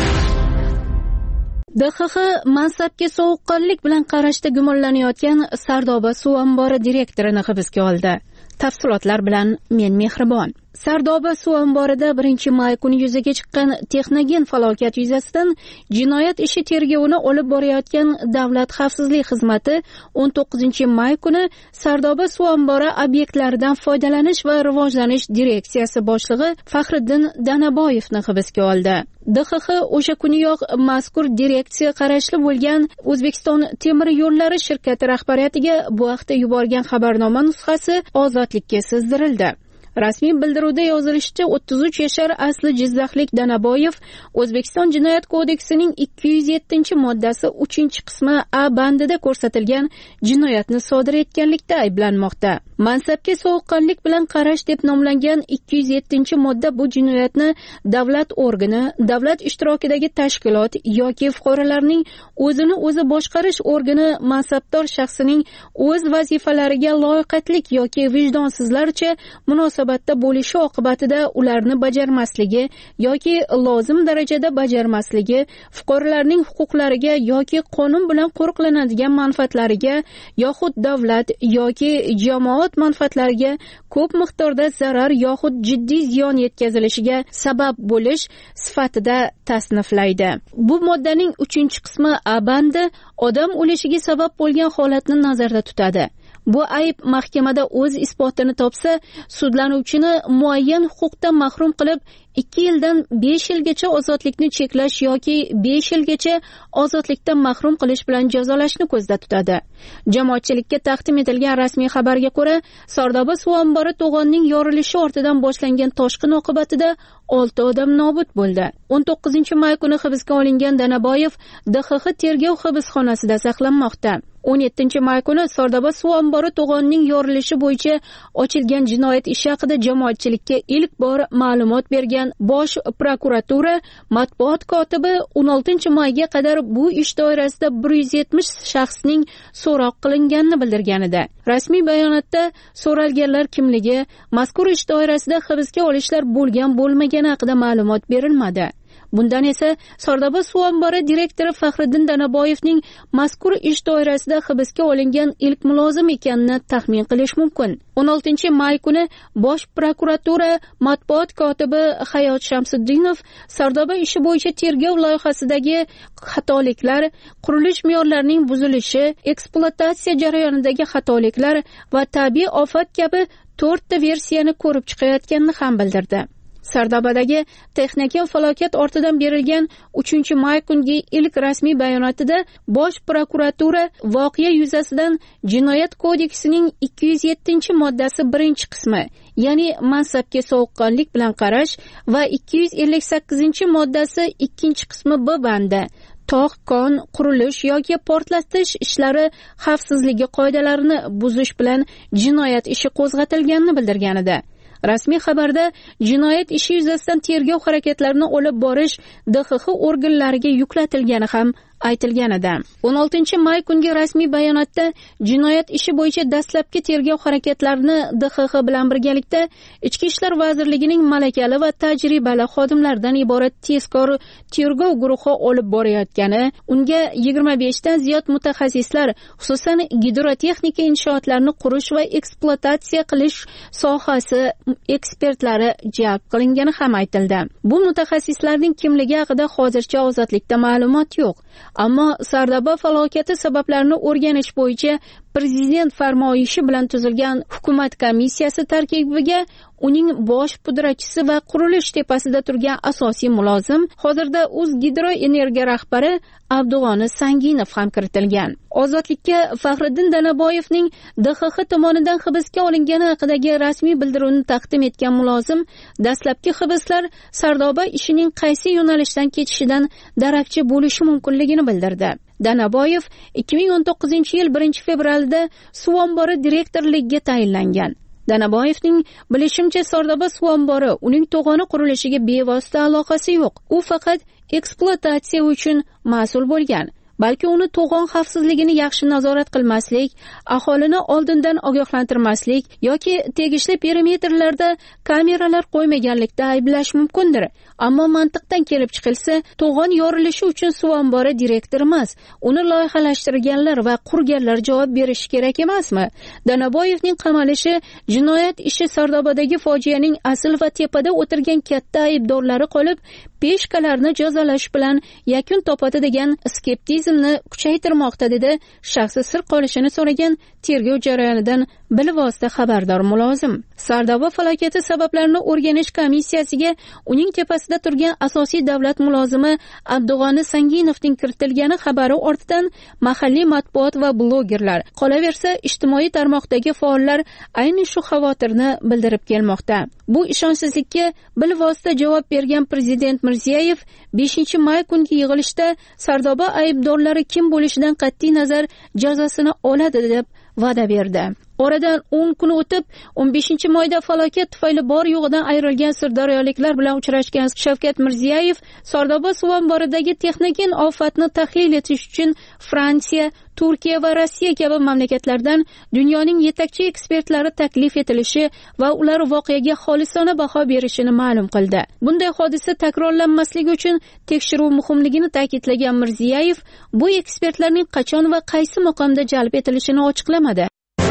D X X mansabga sovuqqonlik bilan qarashda gumonlanayotgan Sardoba suv ombori direktorini hibsga oldi. Tafsilotlar bilan men Mehribon. Sardoba suv omborida birinchi may kuni yuzaga chiqqan texnogen falokat yuzasidan jinoyat ishi tergovini olib borayotgan Davlat xavfsizlik xizmati o'n to'qqizinchi may kuni Sardoba suv ombori obyektlaridan foydalanish va rivojlanish direksiyasi boshlig'i Faxriddin Danaboyevni hibsga oldi. D X X o'sha kuniyoq mazkur direksiya qarashli bo'lgan O'zbekiston temir yo'llari shirkati rahbariyatiga bu haqda yuborgan xabarnoma nusxasi Ozodlikka sizdirildi. Rasmiy bildiruvda yozilishicha, o'ttiz uch yashar asli Jizzaxlik Danaboyev O'zbekiston Jinoyat kodeksining ikki yuz yettinchi moddasi uchinchi qismi A bandida ko'rsatilgan jinoyatni sodir etganlikda ayblanmoqda. Mansabga sovuqqonlik bilan qarash deb nomlangan ikki yuz yettinchi modda bu jinoyatni davlat organi, davlat ishtirokidagi tashkilot yoki fuqarolarning o'zini o'zi boshqarish organi mansabdor shaxsining o'z vazifalariga loyiqatlik yoki vijdonsizlarcha munosabatda bo'lishi oqibatida ularni bajarmasligi yoki lozim darajada bajarmasligi, fuqarolarning huquqlariga yoki qonun bilan qo'riqlanadigan manfaatlariga yoxud davlat yoki jamoat manfaatlariga ko'p miqdorda zarar yoxud jiddiy ziyon yetkazilishiga sabab bo'lish sifatida tasniflaydi. Bu moddaning uchinchi qismi A bandi odam o'lishiga sabab bo'lgan holatni nazarda tutadi. Bu ayb mahkamada o'z isbotini topsa, sudlanuvchini muayyan huquqdan mahrum qilib ikki yildan besh yilgacha ozodlikni cheklash yoki besh yilgacha ozodlikdan mahrum qilish bilan jazolashni ko'zda tutadi. Jamoatchilikka taqdim etilgan rasmiy xabarga ko'ra, Sardoba suv ombori to'g'onning yorilishi ortidan boshlangan toshqin oqibatida olti odam nobud bo'ldi. o'n to'qqizinchi may kuni hibsga olingan Danaboyev D X X tergov hibsxonasida saqlanmoqda. o'n yettinchi may kuni Sardoba suv ombori to'g'onning yorilishi bo'yicha ochilgan jinoyat ishi haqida jamoatchilikka ilk bor ma'lumot bergan Bosh prokuratura matbuot kotibi o'n oltinchi mayga qadar bu ish doirasida bir yuz yetmish shaxsning so'roq qilinganini bildirgan edi. Rasmiy bayonotda so'ralganlar kimligi, mazkur ish doirasida hibsga olishlar bo'lgan bo'lmagani haqida ma'lumot berilmadi. Bundan esa Sardoba suv ombori direktori Faxriddin Danaboyevning mazkur ish doirasida hibsga olingan ilk mulozim ekanini taxmin qilish mumkin. o'n oltinchi may kuni Bosh prokuratura matbuot kotibi Hayot Shamsiddinov Sardoba ishi bo'yicha tergov loyihasidagi xatoliklar, qurilish me'yorlarining buzilishi, ekspluatatsiya jarayonidagi xatoliklar va tabiiy ofat kabi to'rtta versiyani ko'rib chiqayotganini ham bildirdi. Sardobadagi texnogen falokat ortidan berilgan uchinchi may kungi ilk rasmiy bayonotida Bosh prokuratura voqea yuzasidan Jinoyat kodeksining ikki yuz yettinchi moddasi birinchi qismi, ya'ni mansabga sovuqqonlik bilan qarash va ikki yuz ellik sakkizinchi moddasi ikkinchi qismi B bandi tog', kon, qurilish yoki portlatish ishlari xavfsizligi qoidalarini buzish bilan jinoyat ishi qo'zg'atilganini bildirgan edi. Rasmiy xabarda jinoyat ishi yuzasidan tergov harakatlarini olib borish D X X organlariga yuklatilgani ham aytilgan edi. o'n oltinchi may kungi rasmiy bayonotda jinoyat ishi bo'yicha dastlabki tergov harakatlarini D X X bilan birgalikda Ichki ishlar vazirligining malakali va tajribali xodimlaridan iborat tezkor tergov guruhi olib borayotgani, unga yigirma beshdan ziyod mutaxassislar, xususan gidrotexnika inshootlarini qurish va ekspluatatsiya qilish sohasi ekspertlari jalb qilingani ham aytildi. Bu mutaxassislarning kimligi haqida hozircha ozodlikda ma'lumot yo'q. Ammo Sardoba falokati sabablarini o'rganish bo'yicha prezident farmoyishi bilan tuzilgan hukumat komissiyasi tarkibiga uning bosh pudrachisi va qurilish tepasida turgan asosiy mulozim, hozirda O'zgidroenergiya rahbari Abdug'oni Sanginov ham kiritilgan. Ozodlikka Faxriddin Danaboyevning D X X tomonidan hibsga olingani haqidagi rasmiy bildiruvni taqdim etgan mulozim, dastlabki hibslar Sardoba ishining qaysi yo'nalishdan ketishidan darakchi bo'lishi mumkinligini bildirdi. Danaboyev ikki ming o'n to'qqizinchi yil birinchi fevralda suv ombori direktorligiga tayinlangan. Danaboyevning bilishimcha Sardoba suv ombori uning to'g'oni qurilishiga bevosita aloqasi yo'q. U faqat ekspluatatsiya uchun mas'ul bo'lgan. Balki uni to'g'on xavfsizligini yaxshi nazorat qilmaslik, aholini oldindan ogohlantirmaslik yoki tegishli perimetrlarda kameralar qo'ymaganlikda ayblash mumkindir. Ammo mantiqdan kelib chiqilsa, to'g'on yorilishi uchun suv ombori direktor emas, uni loyihalashtirganlar va qurganlar javob berishi kerak emasmi? Danaboyevning qamalishi jinoyat ishi Sardobadagi fojianing asl va tepada o'tirgan katta aybdorlari qolib, peshkalarni jazolash bilan yakun topadi degan skeptizmni kuchaytirmoqda, dedi shaxsi sir qolishini so'ragan tergov jarayonidan bilvosita xabardor mulozim. Sardoba falokati sabablarini o'rganish komissiyasiga uning tepasida turgan asosiy davlat mulozimi Abdug'oni Sanginovning kiritilgani xabari ortidan mahalliy matbuot va blogerlar, qolaversa ijtimoiy tarmoqdagi faollar ayni shu xavotirni bildirib kelmoqda. Bu ishonchsizlikka bilvosita javob bergan prezident Mirziyoyev beshinchi may kungi yig'ilishda Sardoba aybdorlari kim bo'lishidan qat'iy nazar jazosini oladi deb va'da berdi. Oradan o'n kun o'tib, o'n beshinchi mayda falokat tufayli bor yo'g'idan ayrilgan sirdaryoliklar bilan uchrashgan Shavkat Mirziyoyev Sardoba suv omboridagi texnogen ofatni tahlil etish uchun Fransiya, Turkiya va Rossiya kabi mamlakatlardan dunyoning yetakchi ekspertlari taklif etilishi va ular voqeaga xolisona baho berishini ma'lum qildi. Bunday hodisa takrorlanmasligi uchun tekshiruv muhimligini ta'kidlagan Mirziyoyev bu ekspertlarning qachon va qaysi maqomda jalb etilishini ochiqlamadi.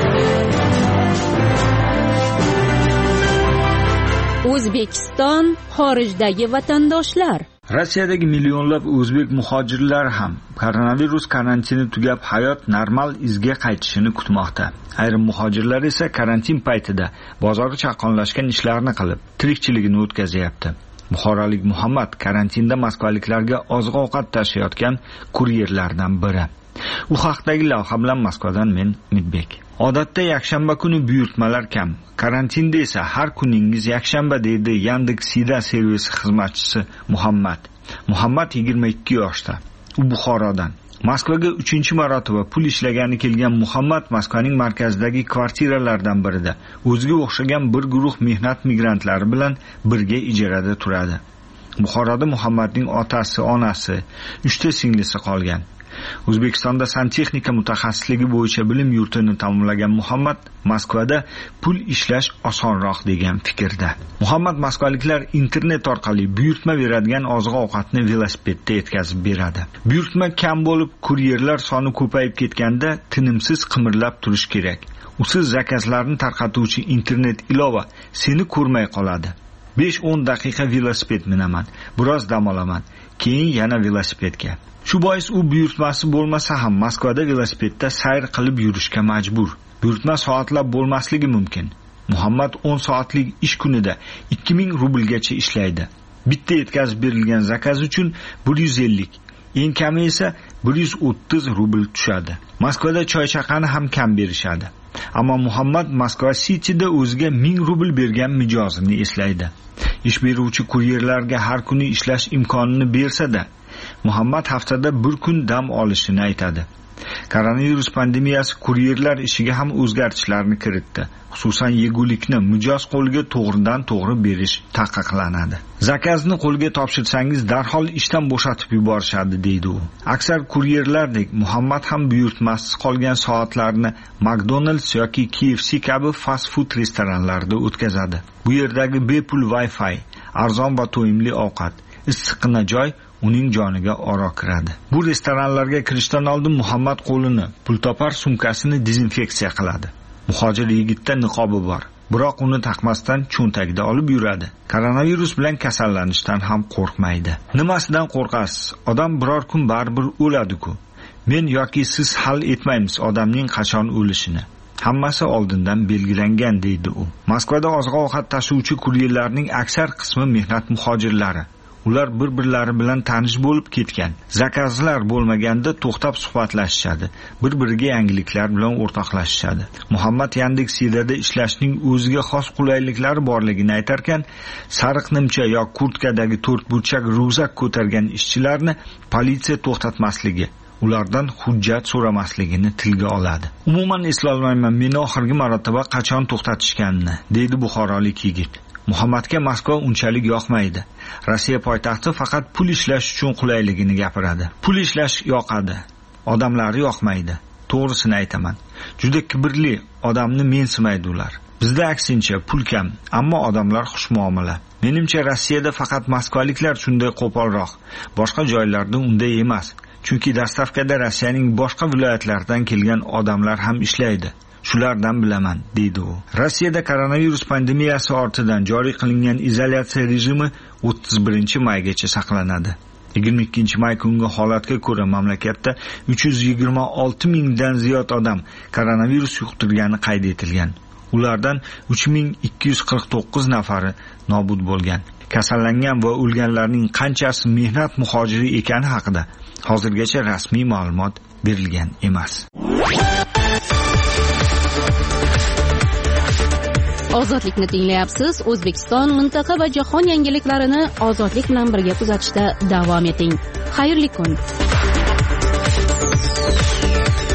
O'zbekiston xorijdagi vatandoshlar. Rossiyadagi millionlab o'zbek muhojirlar ham koronavirus karantini tugab hayot normal izga qaytishini kutmoqda. Ayrim muhojirlar esa karantin paytida bozori chaqonlashgan ishlarni qilib, tirikchiligini o'tkazyapti. Buxorolik Muhammad karantinda moskvaliklarga oziq-ovqat tashiyotgan kuryerlardan biri. U haqdagi lavha bilan Moskvadan men Midbek. Odatda yakshanba kuni buyurtmalar kam. Karantinda esa har kuningiz yakshanba, deydi Yandex.Sida servisi xizmatchisi Muhammad. Muhammad yigirma ikki yoshda. U Buxorodan. Moskvaga uchinchi marotaba pul ishlagani kelgan Muhammad Moskvaning markazidagi kvartiralardan birida o'ziga o'xshagan bir guruh mehnat migrantlari bilan birga ijarada turadi. Buxoroda Muhammadning otasi, onasi, uchta singlisi qolgan. O'zbekistonda santexnika mutaxassisligi bo'yicha bilim yurtini tamomlagan Muhammad Moskvada pul ishlash osonroq degan fikrda. Muhammad moskvaliklar internet orqali buyurtma beradigan oziq-ovqatni velosipedda yetkazib beradi. Buyurtma kam bo'lib, kuryerlar soni ko'payib ketganda tinimsiz qimirlab turish kerak. Usiz zakazlarni tarqatuvchi internet ilova seni ko'rmay qoladi. besh o'n daqiqa velosiped minaman, biroz dam olaman, keyin yana velosipedga. Shu bois u buyurtmasi bo'lmasa ham Moskvada velosipedda sayr qilib yurishga majbur. Buyurtma soatlab bo'lmasligi mumkin. Muhammad o'n soatlik ish kunida ikki ming rublgacha ishlaydi. Bitta yetkazib berilgan zakaz uchun bir yuz ellik, eng kami esa bir yuz o'ttiz rubl tushadi. Moskvada choy-chaqani ham kam berishadi. Ammo Muhammad Moskva City'da o'ziga ming rubl bergan mijozini eslaydi. Ish beruvchi kuryerlarga har kuni ishlash imkonini bersa-da, Muhammad haftada bir kun dam olishini aytadi. Koronavirus pandemiyasi kuryerlar ishiga ham o'zgartishlarni kiritdi. Xususan yegulikni mijoz qo'liga to'g'ridan to'g'ri berish taqiqlanadi. Zakazni qo'lga topshirsangiz darhol ishdan bo'shatib yuborishadi, deydi u. Aksar kuryerlardek Muhammad ham buyurtmasiz qolgan soatlarni McDonald's yoki K F C kabi fast food restoranlarda o'tkazadi. Bu yerdagi bepul Wi-Fi, arzon va to'yimli ovqat, issiqqina joy uning joniga oro kiradi. Bu restoranlarga kirishdan oldin Muhammad qo'lini, pul topar sumkasini dezinfeksiya qiladi. Muhojir yigitda niqobi bor, biroq uni taqmasdan cho'ntagida olib yuradi. Koronavirus bilan kasallanishdan ham qo'rqmaydi. Nimasidan qo'rqasiz? Odam biror kun baribir o'ladi-ku. men yoki siz hal etmaymiz odamning qachon o'lishini. Hammasi oldindan belgilangan, deydi u. Moskvada oziq-ovqat tashuvchi kuryerlarning aksar qismi mehnat muhojirlari. Ular bir-birlari bilan tanish bo'lib ketgan. Zakazlar bo'lmaganda to'xtab suhbatlashishadi. Bir-biriga yangiliklar bilan o'rtoqlashishadi. Muhammad Yandex.I'da ishlashning o'ziga xos qulayliklari borligini aytarkan, sariq nimcha yoki kurtkadagi to'rt burchak ryukzak ko'targan ishchilarni politsiya to'xtatmasligi, ulardan hujjat so'ramasligini tilga oladi. Umuman eslolmayman meni oxirgi marotaba qachon to'xtatishganini, deydi buxorolik yigit. Muhammadga Moskva unchalik yoqmaydi. Rossiya poytaxti faqat pul ishlash uchun qulayligini gapiradi. Pul ishlash yoqadi, odamlari yoqmaydi. To'g'risini aytaman. Juda kibrli, odamni mensimaydi ular. Bizda aksincha pul kam, ammo odamlar xushmuomala. Menimcha Rossiyada faqat moskvaliklar shunday qo'polroq. Boshqa joylarda unday emas. Chunki dastavkada Rossiyaning boshqa viloyatlaridan kelgan odamlar ham ishlaydi. Shulardan bilaman, deydi u. Rossiyada koronavirus pandemiyasi ortidan joriy qilingan izolyatsiya rejimi o'ttiz birinchi maygacha saqlanadi. yigirma ikkinchi may kungi holatga ko'ra mamlakatda uch yuz yigirma olti mingdan ziyod odam koronavirus yuqtirgani qayd etilgan. Ulardan uch ming ikki yuz qirq to'qqiz nafari nobud bo'lgan. Kasallangan va o'lganlarning qanchasi mehnat muhojiri ekani haqida hozirgacha rasmiy ma'lumot berilgan emas. Ozodlikni tinglayapsiz. O'zbekiston, mintaqa va jahon yangiliklarini ozodlik bilan birga kuzatishda davom eting. Xayrli kun.